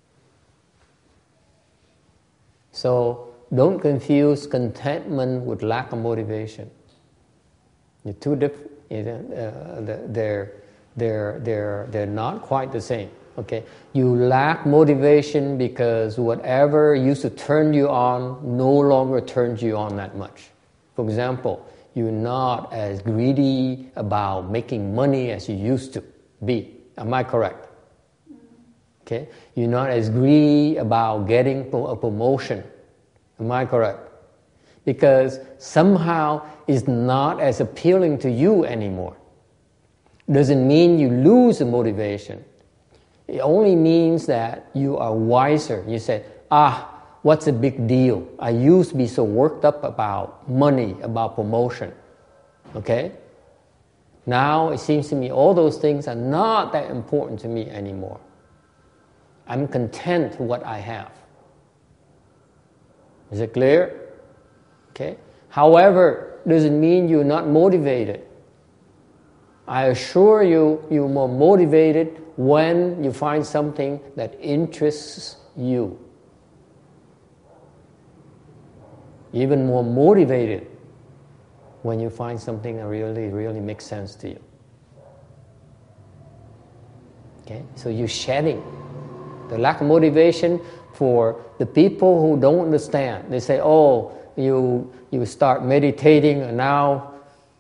So don't confuse contentment with lack of motivation. They're two different. Uh, they're they're they're they're not quite the same. Okay, you lack motivation because whatever used to turn you on no longer turns you on that much. For example, you're not as greedy about making money as you used to be. Am I correct? Okay, you're not as greedy about getting a promotion. Am I correct? Because somehow it's not as appealing to you anymore. Doesn't mean you lose the motivation. It only means that you are wiser. You say, ah, what's a big deal? I used to be so worked up about money, about promotion. Okay? Now it seems to me all those things are not that important to me anymore. I'm content with what I have. Is it clear? Okay. However, doesn't mean you're not motivated. I assure you, you're more motivated when you find something that interests you. Even more motivated when you find something that really, really makes sense to you. Okay? So you're shedding the lack of motivation. For the people who don't understand, they say, oh, you you start meditating and now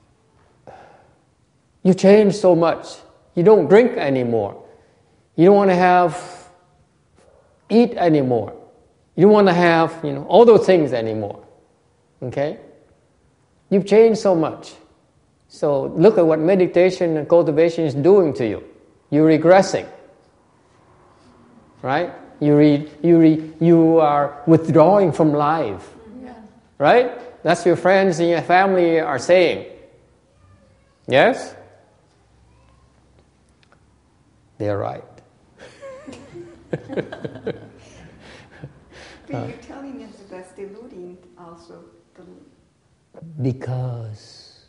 you change so much. You don't drink anymore. You don't want to have, eat anymore. You don't want to have, you know, all those things anymore. Okay? You've changed so much. So look at what meditation and cultivation is doing to you. You're regressing. right? You read, you read, you are withdrawing from life, Yeah. right? That's your friends and your family are saying. Yes? They're right. But you're telling us that that's deluding also. The... Because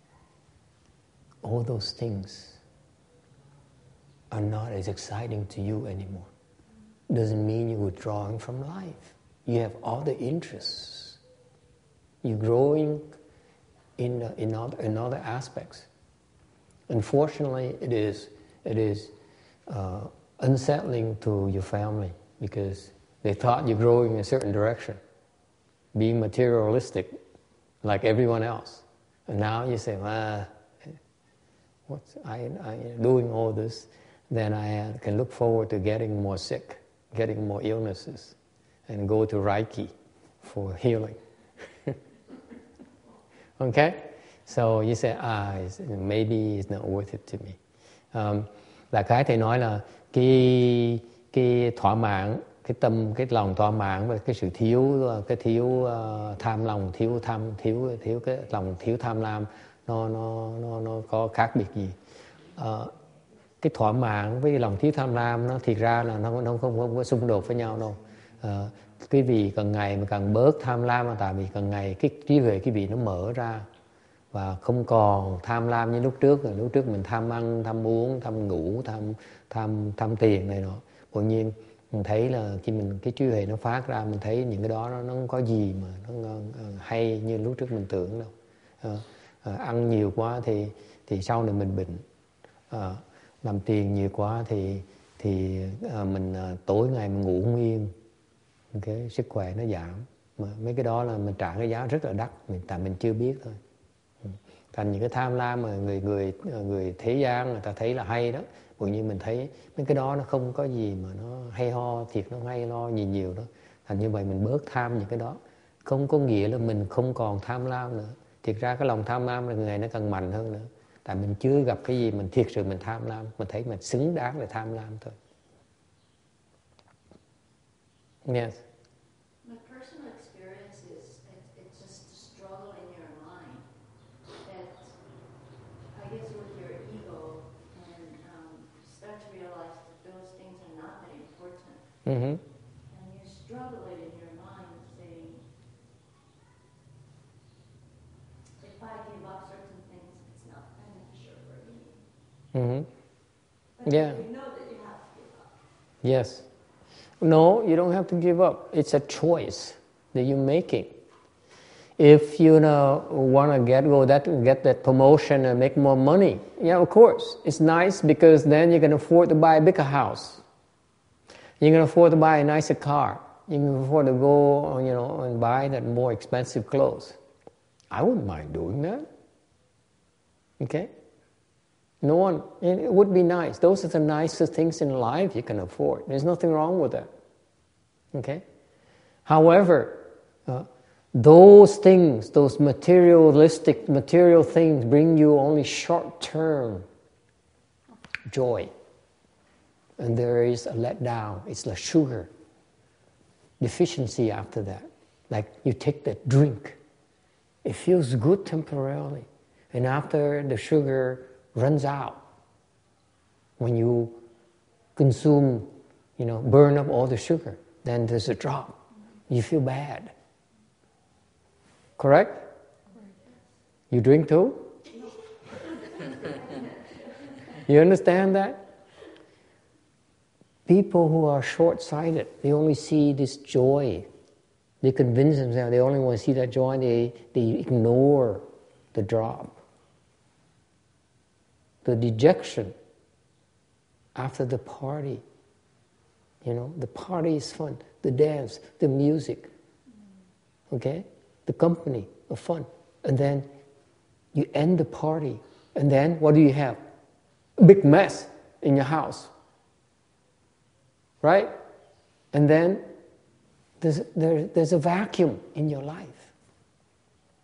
all those things are not as exciting to you anymore. Doesn't mean you're withdrawing from life. You have other interests. You're growing in uh, in other, in other aspects. Unfortunately, it is it is uh, unsettling to your family because they thought you're growing in a certain direction, being materialistic like everyone else, and now you say, "Ah, what's I, I doing all this?" Then I can look forward to getting more sick, getting more illnesses, and go to Reiki for healing. Okay? So you say, ah, maybe it's not worth it to me. Um, là cái thầy nói là cái cái thỏa mãn, cái tâm, cái lòng thỏa mãn và cái sự thiếu, cái thiếu uh, tham lòng, thiếu tham, thiếu thiếu cái lòng thiếu tham lam, nó nó nó nó có khác biệt gì? Uh, cái thỏa mãn với lòng thiếu tham lam nó thiệt ra là nó nó không, không có xung đột với nhau đâu. À, cái vị càng ngày mà càng bớt tham lam là tại vì càng ngày cái trí huệ cái vị nó mở ra và không còn tham lam như lúc trước. Rồi lúc trước mình tham ăn, tham uống, tham ngủ, tham tham tham tiền này nọ. Tự nhiên mình thấy là khi mình cái trí huệ nó phát ra, mình thấy những cái đó nó, nó không có gì mà nó hay như lúc trước mình tưởng đâu. À, à, ăn nhiều quá thì thì sau này mình bệnh. À, làm tiền nhiều quá thì thì à, mình à, tối ngày mình ngủ không yên, cái sức khỏe nó giảm. Mà mấy cái đó là mình trả cái giá rất là đắt, mình tại mình chưa biết thôi. Thành những cái tham lam mà người người người thế gian người ta thấy là hay đó, tự nhiên mình thấy mấy cái đó nó không có gì mà nó hay ho thiệt, nó hay lo nhiều nhiều đó. Thành như vậy mình bớt tham những cái đó, không có nghĩa là mình không còn tham lam nữa. Thiệt ra cái lòng tham lam là người này nó càng mạnh hơn nữa. Tại mình chưa gặp cái gì mình thiệt sự mình tham lam, mình thấy mình xứng đáng để tham lam thôi. Yes. My personal experience is it, it's just a struggle in your mind that I guess with your ego and um, start to realize that those things are not that important. Mm-hmm. And you struggle it in your mind saying, if I give up certain things, it's not beneficial for me. Mm-hmm. But Yeah. you know that you have to give up. Yes. No, you don't have to give up. It's a choice that you're making. If you know, want to get go that get that promotion and make more money, yeah, of course, it's nice because then you can afford to buy a bigger house. You can afford to buy a nicer car. You can afford to go, you know, and buy that more expensive clothes. I wouldn't mind doing that. Okay. No one, it would be nice. Those are the nicest things in life you can afford. There's nothing wrong with that. Okay? However, uh, those things, those materialistic, material things bring you only short-term joy. And there is a letdown. It's like sugar. Deficiency after that. Like you take that drink. It feels good temporarily. And after the sugar runs out, when you consume, you know, burn up all the sugar, then there's a drop. You feel bad. Correct? You drink too? You understand that? People who are short-sighted, they only see this joy. They convince themselves they only want to see that joy, they, they ignore the drop. The dejection after the party. You know, the party is fun. The dance, the music. Okay? The company of fun. And then you end the party. And then what do you have? A big mess in your house. Right? And then there's, there, there's a vacuum in your life.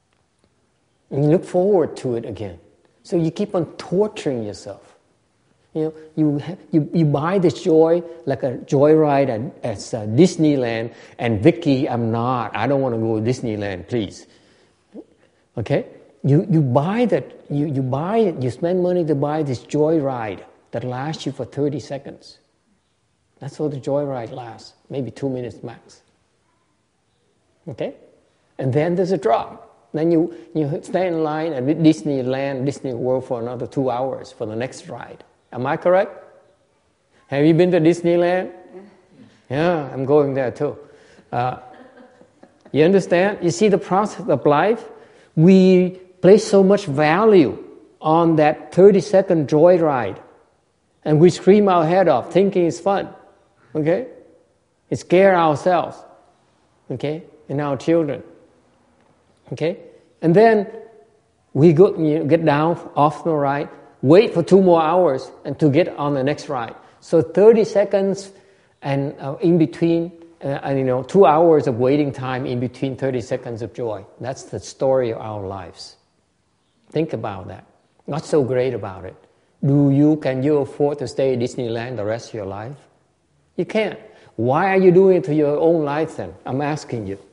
And you look forward to it again. So you keep on torturing yourself. You know, you have, you you buy this joy like a joyride at, at uh, Disneyland, and Vicky, I'm not. I don't want to go to Disneyland, please. Okay, you you buy that. You you buy it. You spend money to buy this joyride that lasts you for thirty seconds. That's all the joyride lasts. Maybe two minutes max. Okay, and then there's a drop. Then you you stay in line at Disneyland, Disney World for another two hours for the next ride. Am I correct? Have you been to Disneyland? Yeah, I'm going there too. Uh, you understand? You see the process of life? We place so much value on that thirty-second joyride, and we scream our head off thinking it's fun. Okay? We scare ourselves. Okay? And our children. Okay? And then we go, you know, get down off the ride, wait for two more hours and to get on the next ride. So thirty seconds and uh, in between, uh, and you know, two hours of waiting time in between thirty seconds of joy. That's the story of our lives. Think about that. Not so great about it. Do you, can you afford to stay at Disneyland the rest of your life? You can't. Why are you doing it to your own life then? I'm asking you.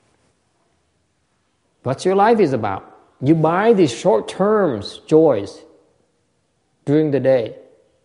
What your life is about. You buy these short-term joys during the day.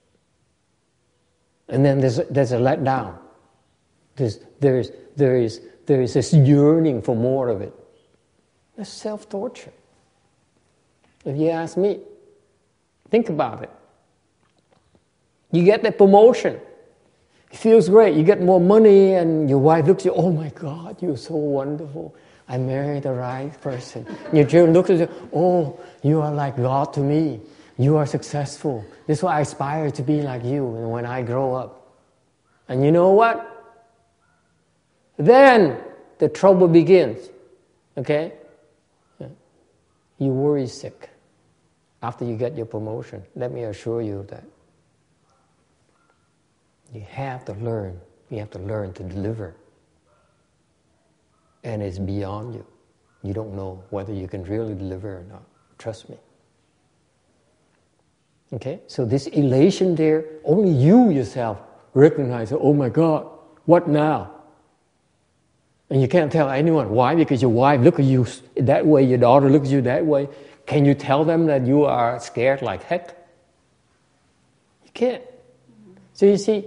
And then there's a, there's a letdown. There's, there's, there, is, there is this yearning for more of it. That's self-torture. If you ask me, think about it. You get that promotion. It feels great. You get more money and your wife looks at you, oh my God, you're so wonderful. I married the right person. Your children look at you, oh, you are like God to me. You are successful. This is why I aspire to be like you when I grow up. And you know what? Then the trouble begins. Okay? You worry sick after you get your promotion. Let me assure you of that. You have to learn. You have to learn to deliver. And it's beyond you. You don't know whether you can really deliver or not. Trust me. Okay? So this elation there, only you yourself recognize, oh my God, what now? And you can't tell anyone. Why? Because your wife looks at you that way, your daughter looks at you that way. Can you tell them that you are scared like heck? You can't. So you see,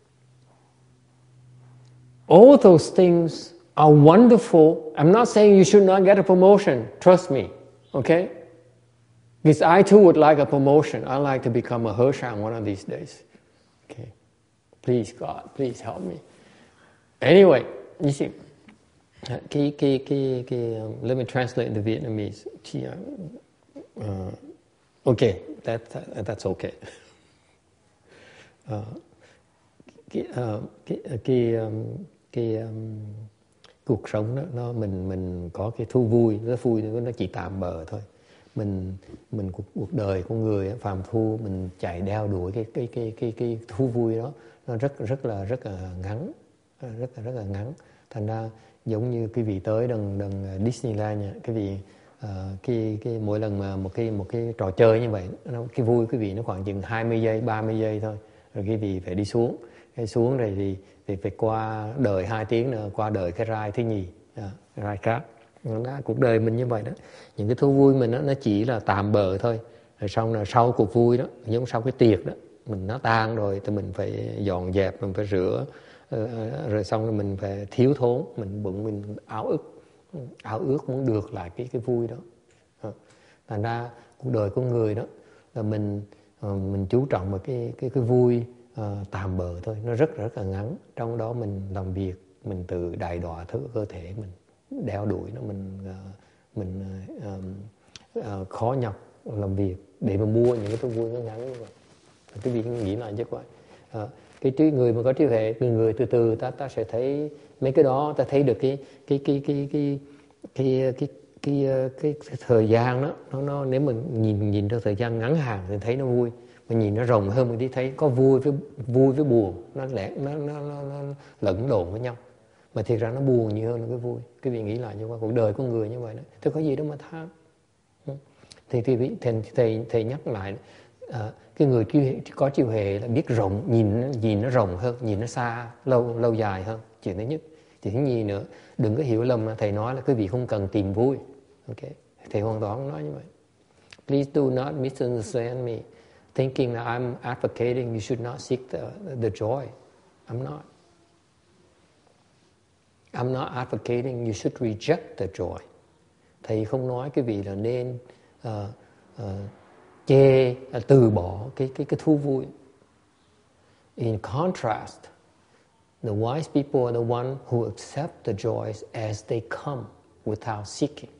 all those things are wonderful. I'm not saying you should not get a promotion. Trust me. Okay? Because I too would like a promotion. I like to become a Hershang one of these days. Okay? Please, God, please help me. Anyway, you see, Ki, ki, ki, ki, um, let me translate into Vietnamese. Uh, okay, that, that, that's okay. Uh, cái, uh, cái, cái, um, cái um, cuộc sống đó, nó mình mình có cái thú vui, nó vui nó chỉ tạm bợ thôi. Mình mình cuộc, cuộc đời của người phàm phu, mình chạy đeo đuổi cái cái cái cái cái thú vui đó, nó rất rất là rất là ngắn, rất là rất là ngắn. Thành ra giống như quý vị tới đằng đằng Disneyland nha, quý vị uh, cái cái mỗi lần mà một cái một cái trò chơi như vậy, nó cái vui quý vị nó khoảng chừng hai mươi giây, ba mươi giây thôi, rồi quý vị phải đi xuống, cái xuống rồi thì thì phải qua đời hai tiếng nữa, qua đời cái ride thứ nhì, à, ride khác. Đó, cuộc đời mình như vậy đó, những cái thú vui mình đó, nó chỉ là tạm bợ thôi, rồi xong là sau cuộc vui đó, giống sau cái tiệc đó, mình nó tan rồi thì mình phải dọn dẹp, mình phải rửa. Rồi xong rồi mình phải thiếu thốn, mình bụng mình áo ức, áo ước muốn được lại cái cái vui đó. Thành ra cuộc đời của người đó là mình mình chú trọng vào cái cái cái vui uh, tạm bợ thôi, nó rất rất là ngắn. Trong đó mình làm việc, mình tự đày đọa thứ cơ thể mình, đeo đuổi nó, mình uh, mình uh, uh, khó nhọc làm việc để mà mua những cái thú vui nó ngắn như vậy. Quý vị nghĩ lại chứ vậy. Uh, cái trí người mà có trí huệ, người người từ từ ta ta sẽ thấy mấy cái đó, ta thấy được cái cái cái cái cái cái cái cái, cái, cái, cái thời gian đó, nó nó nếu mình nhìn nhìn theo thời gian ngắn hạn thì thấy nó vui, mà nhìn nó rộng hơn mình đi thấy có vui với vui với buồn, nó lẽ nó nó, nó, nó lẫn lộn với nhau, mà thiệt ra nó buồn nhiều hơn là cái vui. Cái vị nghĩ lại như vậy, cuộc đời của người như vậy đó, thì có gì đâu mà tham. Thì thì thầy thầy thầy nhắc lại, À, cái người có trí huệ là biết rộng, nhìn nhìn nó rộng hơn, nhìn nó xa, lâu lâu dài hơn. Chuyện thứ nhất. Chuyện thứ nhì nữa, đừng có hiểu lầm là thầy nói là quý vị không cần tìm vui. Ok, thầy hoàn toàn không nói như vậy. Please do not misunderstand me, thinking that I'm advocating you should not seek the the joy. I'm not. I'm not advocating you should reject the joy. Thầy không nói quý vị là nên uh, uh, chê, uh, từ bỏ cái cái cái thú vui. In contrast, the wise people are the one who accept the joys as they come without seeking.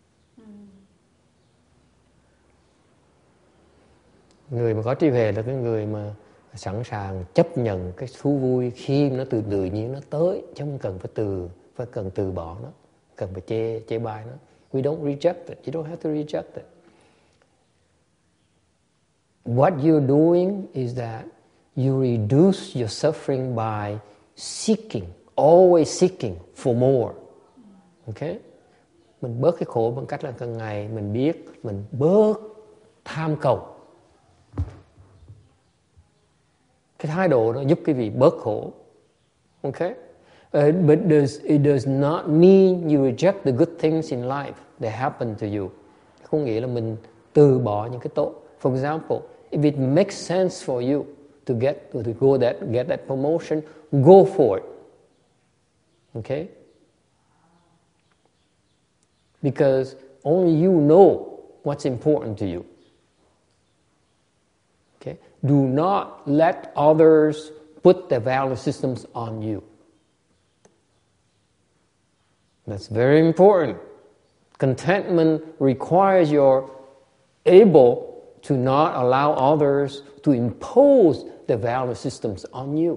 Người mà có trí huệ là cái người mà sẵn sàng chấp nhận cái thú vui khi nó từ tự nhiên nó tới, chứ không cần phải từ phải cần từ bỏ nó, cần phải chê chê bai nó. We don't reject it. You don't have to reject it. What you're doing is that you reduce your suffering by seeking, always seeking for more. Okay? Mình bớt cái khổ bằng cách là càng ngày mình biết mình bớt tham cầu. Cái thái độ đó giúp quý vị bớt khổ. Okay? Uh, but does, it does not mean you reject the good things in life that happen to you. Không nghĩa là mình từ bỏ những cái tốt. For example, if it makes sense for you to get to go that get that promotion, go for it. Okay? Because only you know what's important to you. Okay? Do not let others put their value systems on you. That's very important. Contentment requires you're able to not allow others to impose their value systems on you.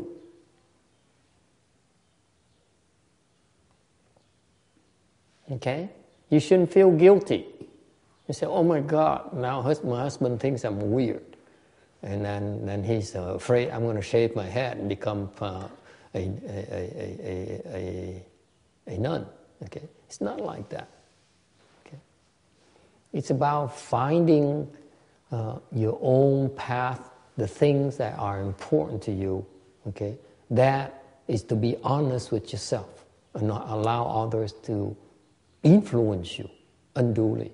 Okay? You shouldn't feel guilty. You say, oh my God, now my husband thinks I'm weird. And then, then he's uh, afraid I'm going to shave my head and become uh, a, a, a, a, a, a nun. Okay? It's not like that. Okay? It's about finding uh, your own path, the things that are important to you. Okay? That is to be honest with yourself and not allow others to influence you unduly.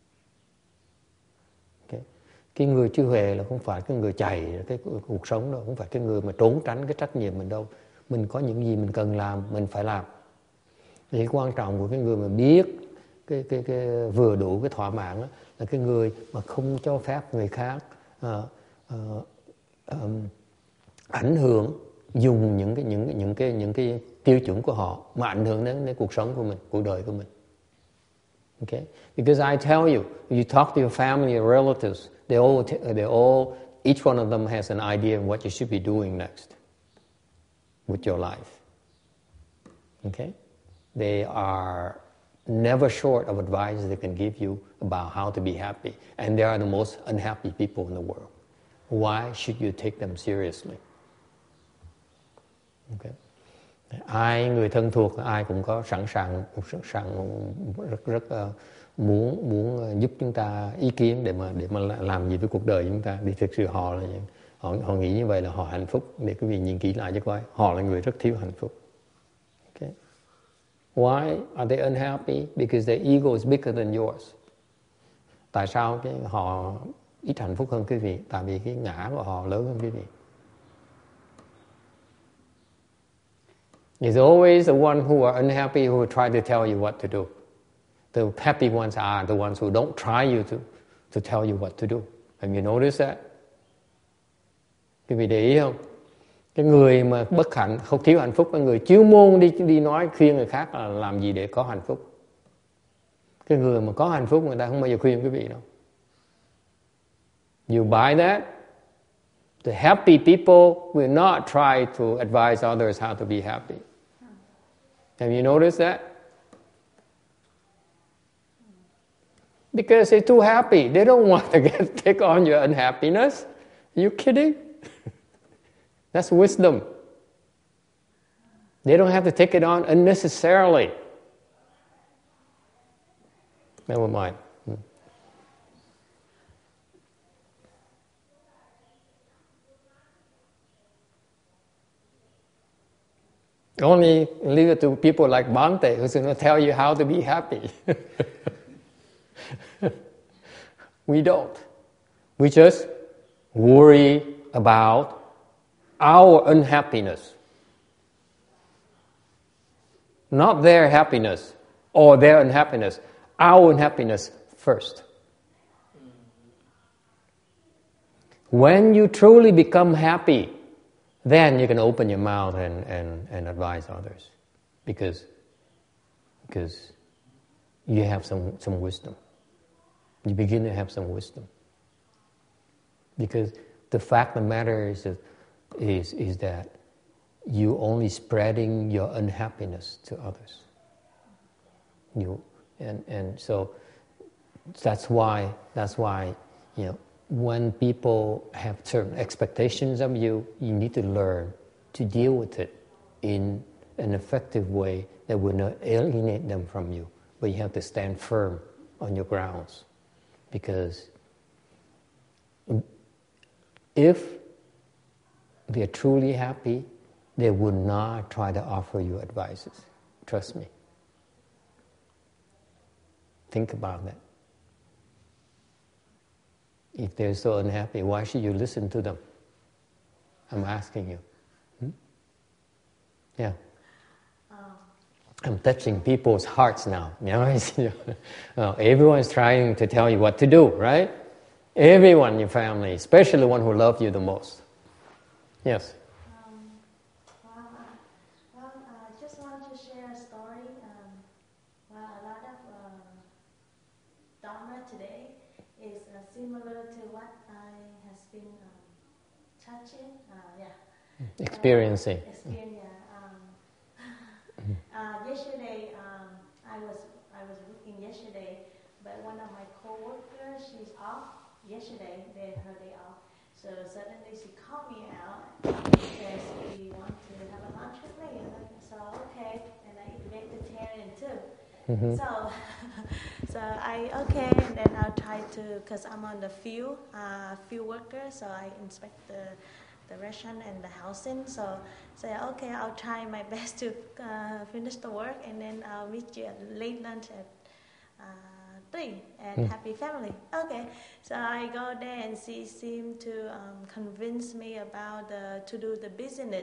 Okay? Cái người trí huệ là không phải cái người chạy cái cuộc sống đâu, không phải cái người mà trốn tránh cái trách nhiệm mình đâu. Mình có những gì mình cần làm, mình phải làm. Thì quan trọng của cái người mà biết cái, cái, cái vừa đủ cái thỏa mãn đó, là cái người mà không cho phép người khác uh, uh, um, ảnh hưởng, dùng những cái những những cái những cái tiêu chuẩn của họ mà ảnh hưởng đến, đến cuộc sống của mình, cuộc đời của mình. Okay? Because I tell you, if you talk to your family or relatives, they all they all each one of them has an idea of what you should be doing next with your life. Okay? They are never short of advice they can give you about how to be happy. And they are the most unhappy people in the world. Why should you take them seriously? Okay. Ai, người thân thuộc, ai cũng có sẵn sàng, sẵn sàng rất rất uh, muốn muốn giúp chúng ta ý kiến để mà để mà làm gì với cuộc đời chúng ta. Thì thực sự họ là họ họ nghĩ như vậy là họ hạnh phúc. Để quý vị nhìn kỹ lại cho coi, họ là người rất thiếu hạnh phúc. Okay. Why are they unhappy? Because their ego is bigger than yours. Tại sao cái họ ít hạnh phúc hơn quý vị? Tại vì cái ngã của họ lớn hơn quý vị. It's always the one who are unhappy who will try to tell you what to do. The happy ones are the ones who don't try you to to tell you what to do. Have you noticed that? Quý vị để ý không? Cái người mà bất hạnh, không thiếu hạnh phúc, cái người chuyên môn đi đi nói khuyên người khác là làm gì để có hạnh phúc. Cái người mà có hạnh phúc người ta không bao giờ khuyên quý vị đâu. You buy that? The happy people will not try to advise others how to be happy. Have you noticed that? Because they're too happy. They don't want to get, take on your unhappiness. Are you kidding? That's wisdom. They don't have to take it on unnecessarily. Never mind. Only leave it to people like Bhante who's going to tell you how to be happy. We don't. We just worry about our unhappiness. Not their happiness or their unhappiness. Our unhappiness first. When you truly become happy, then you can open your mouth and, and, and advise others. Because, because you have some, some wisdom. You begin to have some wisdom. Because the fact of the matter is, is, is that you only spreading your unhappiness to others. You and and so that's why that's why you know when people have certain expectations of you, you need to learn to deal with it in an effective way that will not alienate them from you. But you have to stand firm on your grounds, because if they're truly happy, they would not try to offer you advices. Trust me. Think about that. If they're so unhappy, why should you listen to them? I'm asking you. Hmm? Yeah. I'm touching people's hearts now. uh, everyone's trying to tell you what to do, right? Everyone in your family, especially the one who loves you the most. Yes. Um, well, uh, well I uh, just want to share a story. Um, well, a lot of uh, Dharma today is uh, similar to what I has been um, touching. Uh, yeah. Experiencing. Uh, experience. Yeah. Um, uh, yesterday, um, I was I was working yesterday, but one of my coworkers, she's off yesterday. They her day off. So suddenly she called me out and says she wants to have a lunch with me. And I said, okay. And I eat vegetarian too. Mm-hmm. So, so I, okay, and then I'll try to, because I'm on the field, uh, field worker, so I inspect the, the restaurant and the housing. So, say, so, okay, I'll try my best to uh, finish the work, and then I'll meet you at late lunch at uh, three and mm. happy family. Okay, so I go there and she seemed to um, convince me about the, to do the business.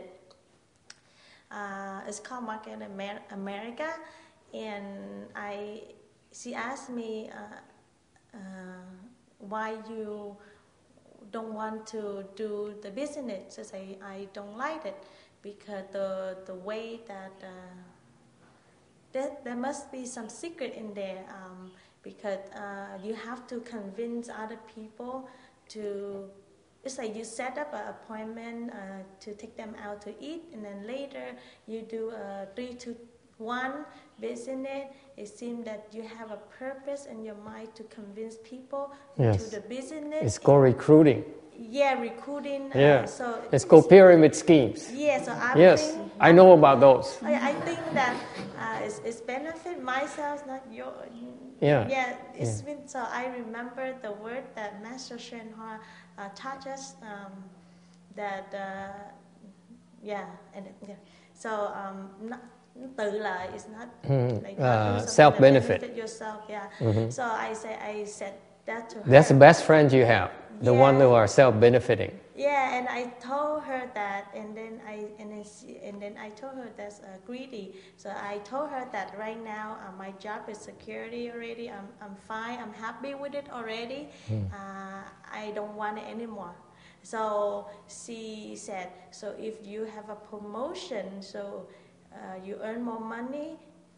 Uh, it's called Market Amer- America, and I she asked me uh, uh, why you don't want to do the business. I say I don't like it because the the way that uh, there, there must be some secret in there. Um, Because uh, you have to convince other people to, it's like you set up an appointment uh, to take them out to eat, and then later you do a three to one business. It seems that you have a purpose in your mind to convince people yes. to the business. It's called recruiting. Yeah, recruiting. Yeah, uh, so it's called pyramid schemes. Yeah, so I yes, think, I know about those. I, I think that uh, it's, it's benefit myself, not your. Yeah, yeah. It's yeah. been so. I remember the word that Master Shen Hua uh, taught us. Um, that uh, yeah, and yeah. So um, not, tự là is not mm, like uh, self benefit. benefit yourself. Yeah. Mm-hmm. So I say I said that to her. That's the best friend you have. The yeah. one who are self-benefiting. Yeah, and I told her that, and then I and then she, and then I told her that's uh, greedy. So I told her that right now uh, my job is security already. I'm I'm fine. I'm happy with it already. Mm. Uh, I don't want it anymore. So she said, so if you have a promotion, so uh, you earn more money.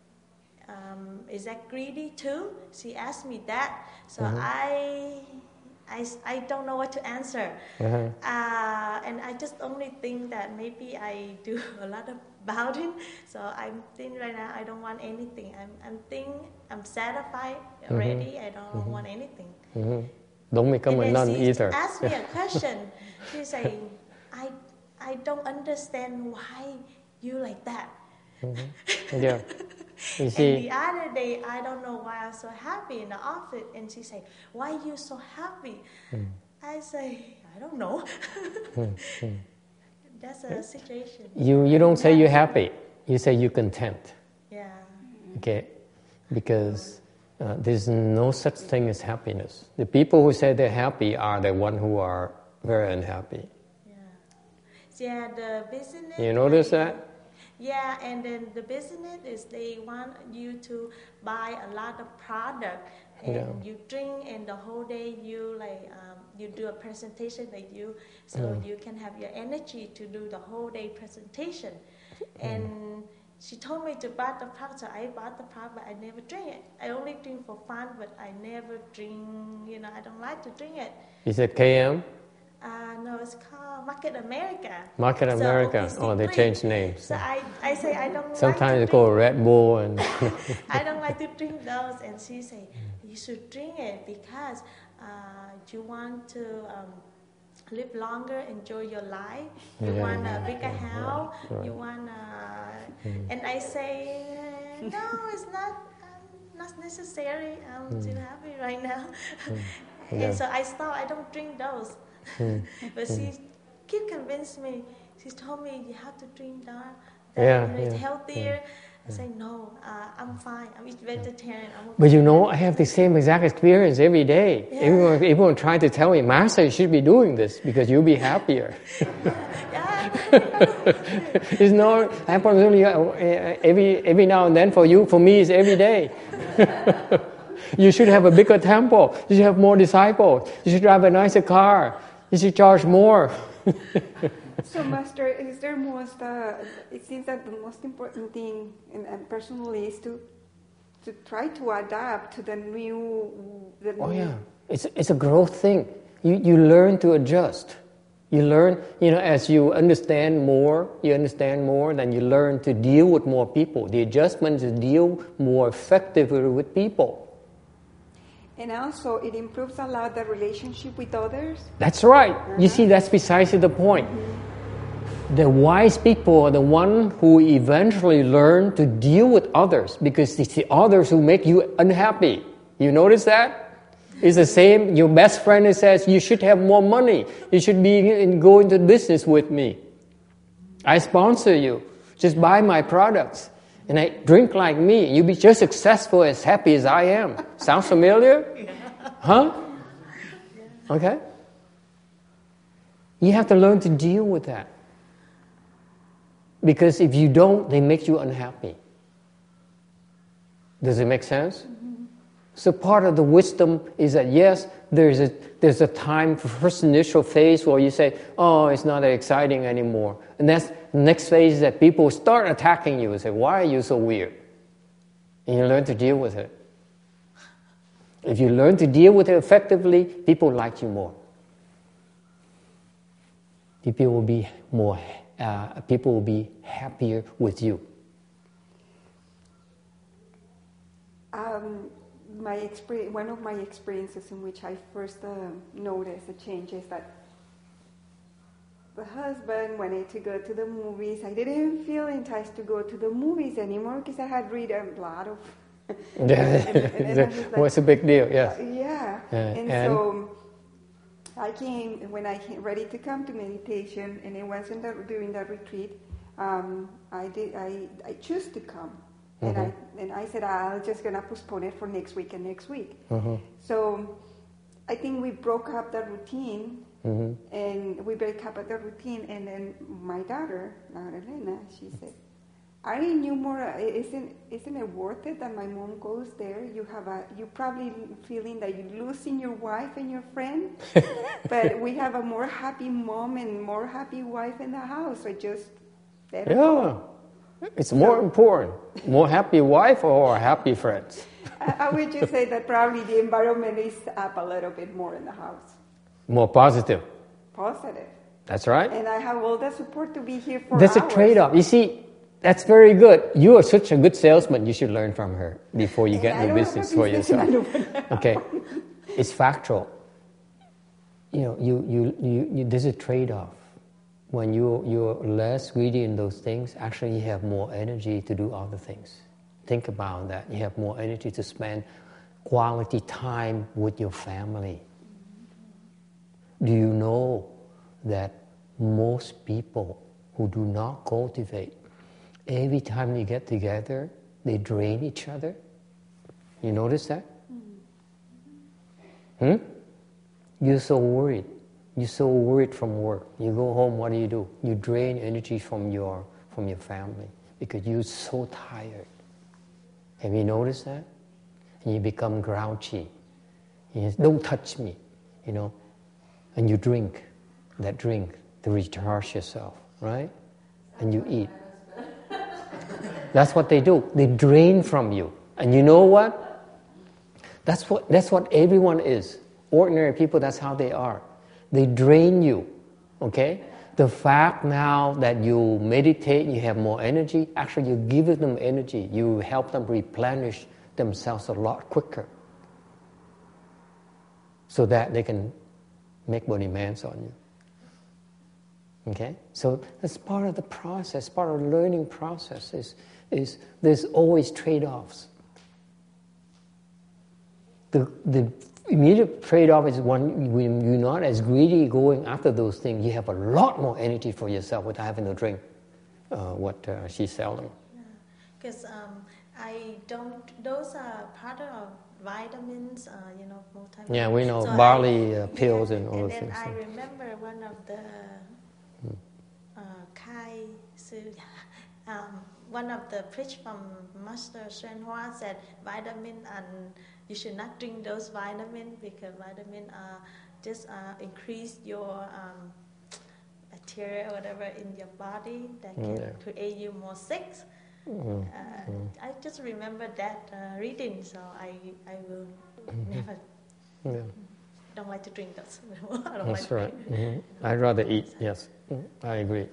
Um, is that greedy too? She asked me that. So mm-hmm. I. I, I don't know what to answer. Uh-huh. Uh, and I just only think that maybe I do a lot about it. So I'm thinking right now I don't want anything. I'm I'm thinking I'm satisfied already. Mm-hmm. I don't mm-hmm. want anything. Mm-hmm. Don't become and a nun she either. Asked me a question. She's saying, I I don't understand why you like that. Mm-hmm. Yeah. You see, and the other day, I don't know why I'm so happy in the office. And she said, why are you so happy? Mm. I say, I don't know. mm. That's a situation. You you don't say you're happy. you say you're content. Yeah. Okay, because uh, there's no such thing as happiness. The people who say they're happy are the ones who are very unhappy. Yeah. Yeah, the business. You notice that? Yeah, and then the business is they want you to buy a lot of product, and Yeah. you drink, and the whole day you like um, you do a presentation like you, so Mm. you can have your energy to do the whole day presentation. And she told me to buy the product, so I bought the product, but I never drink it. I only drink for fun, but I never drink. You know, I don't like to drink it. Is it K M? Uh, no, it's called Market America. Market So, America. O P C Oh, they three. changed names. So I, I say I don't Sometimes like they to call drink. Red Bull and. I don't like to drink those, and she say you should drink it because uh, you want to um, live longer, enjoy your life. You Yeah, want yeah, a bigger yeah, house. right, right. You want a, and I say no, it's not. Um, not necessary. I'm too happy right now. Yeah. And so I stopped. I don't drink those. Mm. But she keep convinced me. She told me you have to drink that. that Yeah, you know, it's yeah, healthier. I say no. Uh, I'm fine. I'm vegetarian. I'm okay. But you know, I have the same exact experience every day. Yeah. Everyone, everyone trying to tell me, Master, you should be doing this because you'll be happier. Yeah. It's not happens only uh, every every now and then for you. For me, it's every day. You should have a bigger temple. You should have more disciples. You should drive a nicer car. You should charge more. So, Master, is there most? Uh, it seems that the most important thing, and, and personally, is to to try to adapt to the new. The Oh new yeah, it's it's a growth thing. You you learn to adjust. You learn, you know, as you understand more, you understand more, then you learn to deal with more people. The adjustment is to deal more effectively with people. And also, it improves a lot the relationship with others. That's right. Uh-huh. You see, that's precisely the point. The wise people are the one who eventually learn to deal with others because it's the others who make you unhappy. You notice that? It's the same. Your best friend says, you should have more money. You should be in, go into business with me. I sponsor you. Just buy my products. And I drink like me. You'll be just successful as happy as I am. Sounds familiar? Huh? Okay. You have to learn to deal with that. Because if you don't, they make you unhappy. Does it make sense? Mm-hmm. So part of the wisdom is that yes, there's a there's a time for first initial phase where you say, oh, it's not that exciting anymore. And that's the next phase is that people start attacking you and say, why are you so weird? And you learn to deal with it. If you learn to deal with it effectively, people like you more. People will be more. Uh, people will be happier with you. Um, my experience, one of my experiences in which I first uh, noticed a change is that the husband wanted to go to the movies. I didn't feel enticed to go to the movies anymore because I had read a lot of. and, and like, what's a big deal? Yes. Uh, yeah, Uh, and, and? so I came when I came ready to come to meditation, and it wasn't that during that retreat. Um, I did. I I choose to come. And I and I said I'm just gonna postpone it for next week and next week. Uh-huh. So I think we broke up that routine, Mm-hmm. and we break up that routine. And then my daughter, Laura Elena, she said, "Aren't you more? Isn't isn't it worth it that my mom goes there? You have a you probably feeling that you're losing your wife and your friend, but we have a more happy mom and more happy wife in the house. So just let it go." Yeah. It's more important. More happy wife or happy friends? I, I would just say that probably the environment is up a little bit more in the house. More positive. Positive. That's right. And I have all the support to be here for That's hours. a trade-off. You see, that's very good. You are such a good salesman. You should learn from her before you get I into don't business have a for business yourself. Okay, it's factual. You know, you you you, you there's a trade-off. When you you're less greedy in those things, actually you have more energy to do other things. Think about that. You have more energy to spend quality time with your family. Do you know that most people who do not cultivate every time they get together, they drain each other. You notice that? Hmm? You're so worried. You're so worried from work. You go home, what do you do? You drain energy from your from your family because you're so tired. Have you noticed that? And you become grouchy. You say, don't touch me, you know. And you drink that drink to recharge yourself, right? And you eat. That's what they do. They drain from you. And you know what? That's what that's what everyone is. Ordinary people, that's how they are. They drain you, okay? The fact now that you meditate, you have more energy, actually you give them energy. You help them replenish themselves a lot quicker so that they can make more demands on you. Okay? So that's part of the process, part of the learning process is, is there's always trade-offs. The, the immediate trade-off is when, when you're not as greedy going after those things, you have a lot more energy for yourself without having to drink uh, what uh, she's selling. Because yeah. um, I don't, those are part of vitamins, uh, you know, multivitamins. Yeah, we know, so barley I, uh, pills yeah, and all and those then things. I remember one of the uh, Kai Su, um, one of the preach from Master Shen Hua said vitamin, and you should not drink those vitamins because vitamin uh, just uh, increase your um, bacteria or whatever in your body that can yeah. create you more sick. Mm-hmm. Uh, mm. I just remember that uh, reading, so I I will mm-hmm. never. Yeah. Don't like to drink those. I don't That's like right. Mm-hmm. I'd rather eat. Yes, mm-hmm. I agree.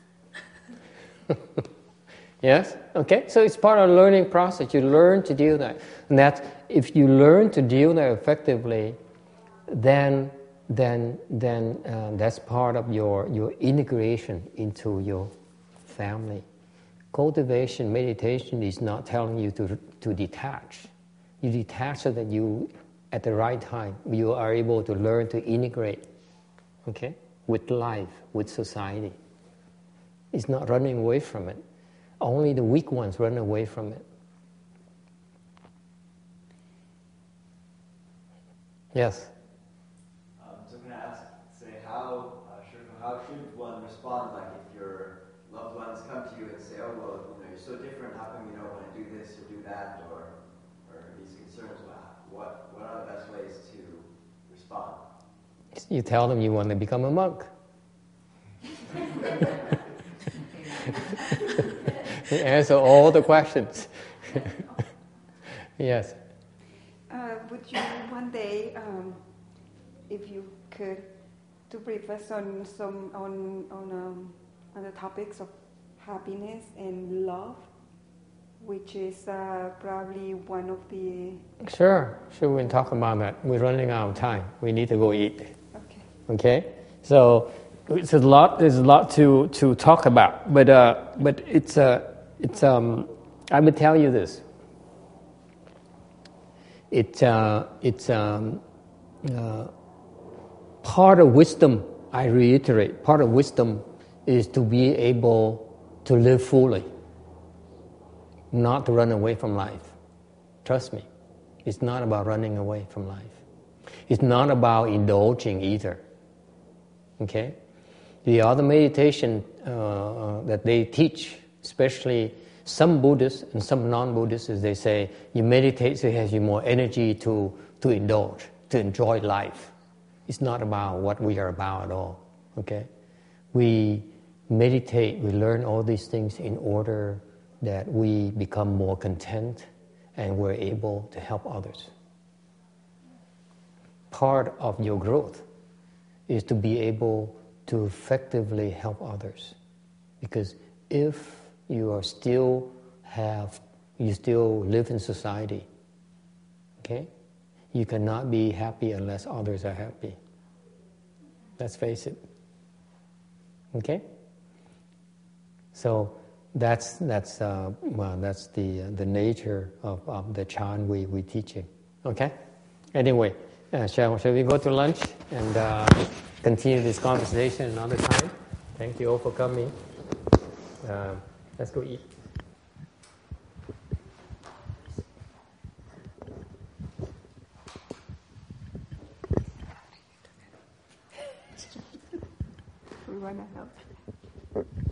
Yes. Okay. So it's part of the learning process. You learn to deal with that, and that if you learn to deal with that effectively, then then then uh, that's part of your your integration into your family. Cultivation, meditation is not telling you to to detach. You detach so that you, at the right time, you are able to learn to integrate, okay, with life, with society. It's not running away from it. Only the weak ones run away from it. Yes? Um, so I'm going to ask, say, how, uh, sure, how should one respond, like if your loved ones come to you and say, oh, well, you know, you're so different, how come you don't want to do this or do that, or, or these concerns, what, what are the best ways to respond? You tell them you want to become a monk. You answer all the questions. Yes. Uh, would you one day, um, if you could, to brief us on some on on um, on the topics of happiness and love, which is uh, probably one of the. Sure, sure. We can talk about that. We're running out of time. We need to go eat. Okay. Okay. So it's a lot. There's a lot to, to talk about, but uh, but it's uh, it's um. I would tell you this. It uh, it's um, uh, part of wisdom. I reiterate, part of wisdom is to be able to live fully, not to run away from life. Trust me, it's not about running away from life. It's not about indulging either. Okay? The other meditation uh, that they teach, especially some Buddhists and some non-Buddhists, is they say you meditate so it has you more energy to, to indulge, to enjoy life. It's not about what we are about at all. Okay? We meditate, we learn all these things in order that we become more content and we're able to help others. Part of your growth is to be able to effectively help others. Because if you are still have, you still live in society, okay? You cannot be happy unless others are happy. Let's face it. Okay? So that's that's uh, well, that's the uh, the nature of, of the Chan we we teaching. Okay. Anyway, uh, shall shall we go to lunch and uh, continue this conversation another time? Thank you all for coming. Uh, Let's go eat. We wanna help.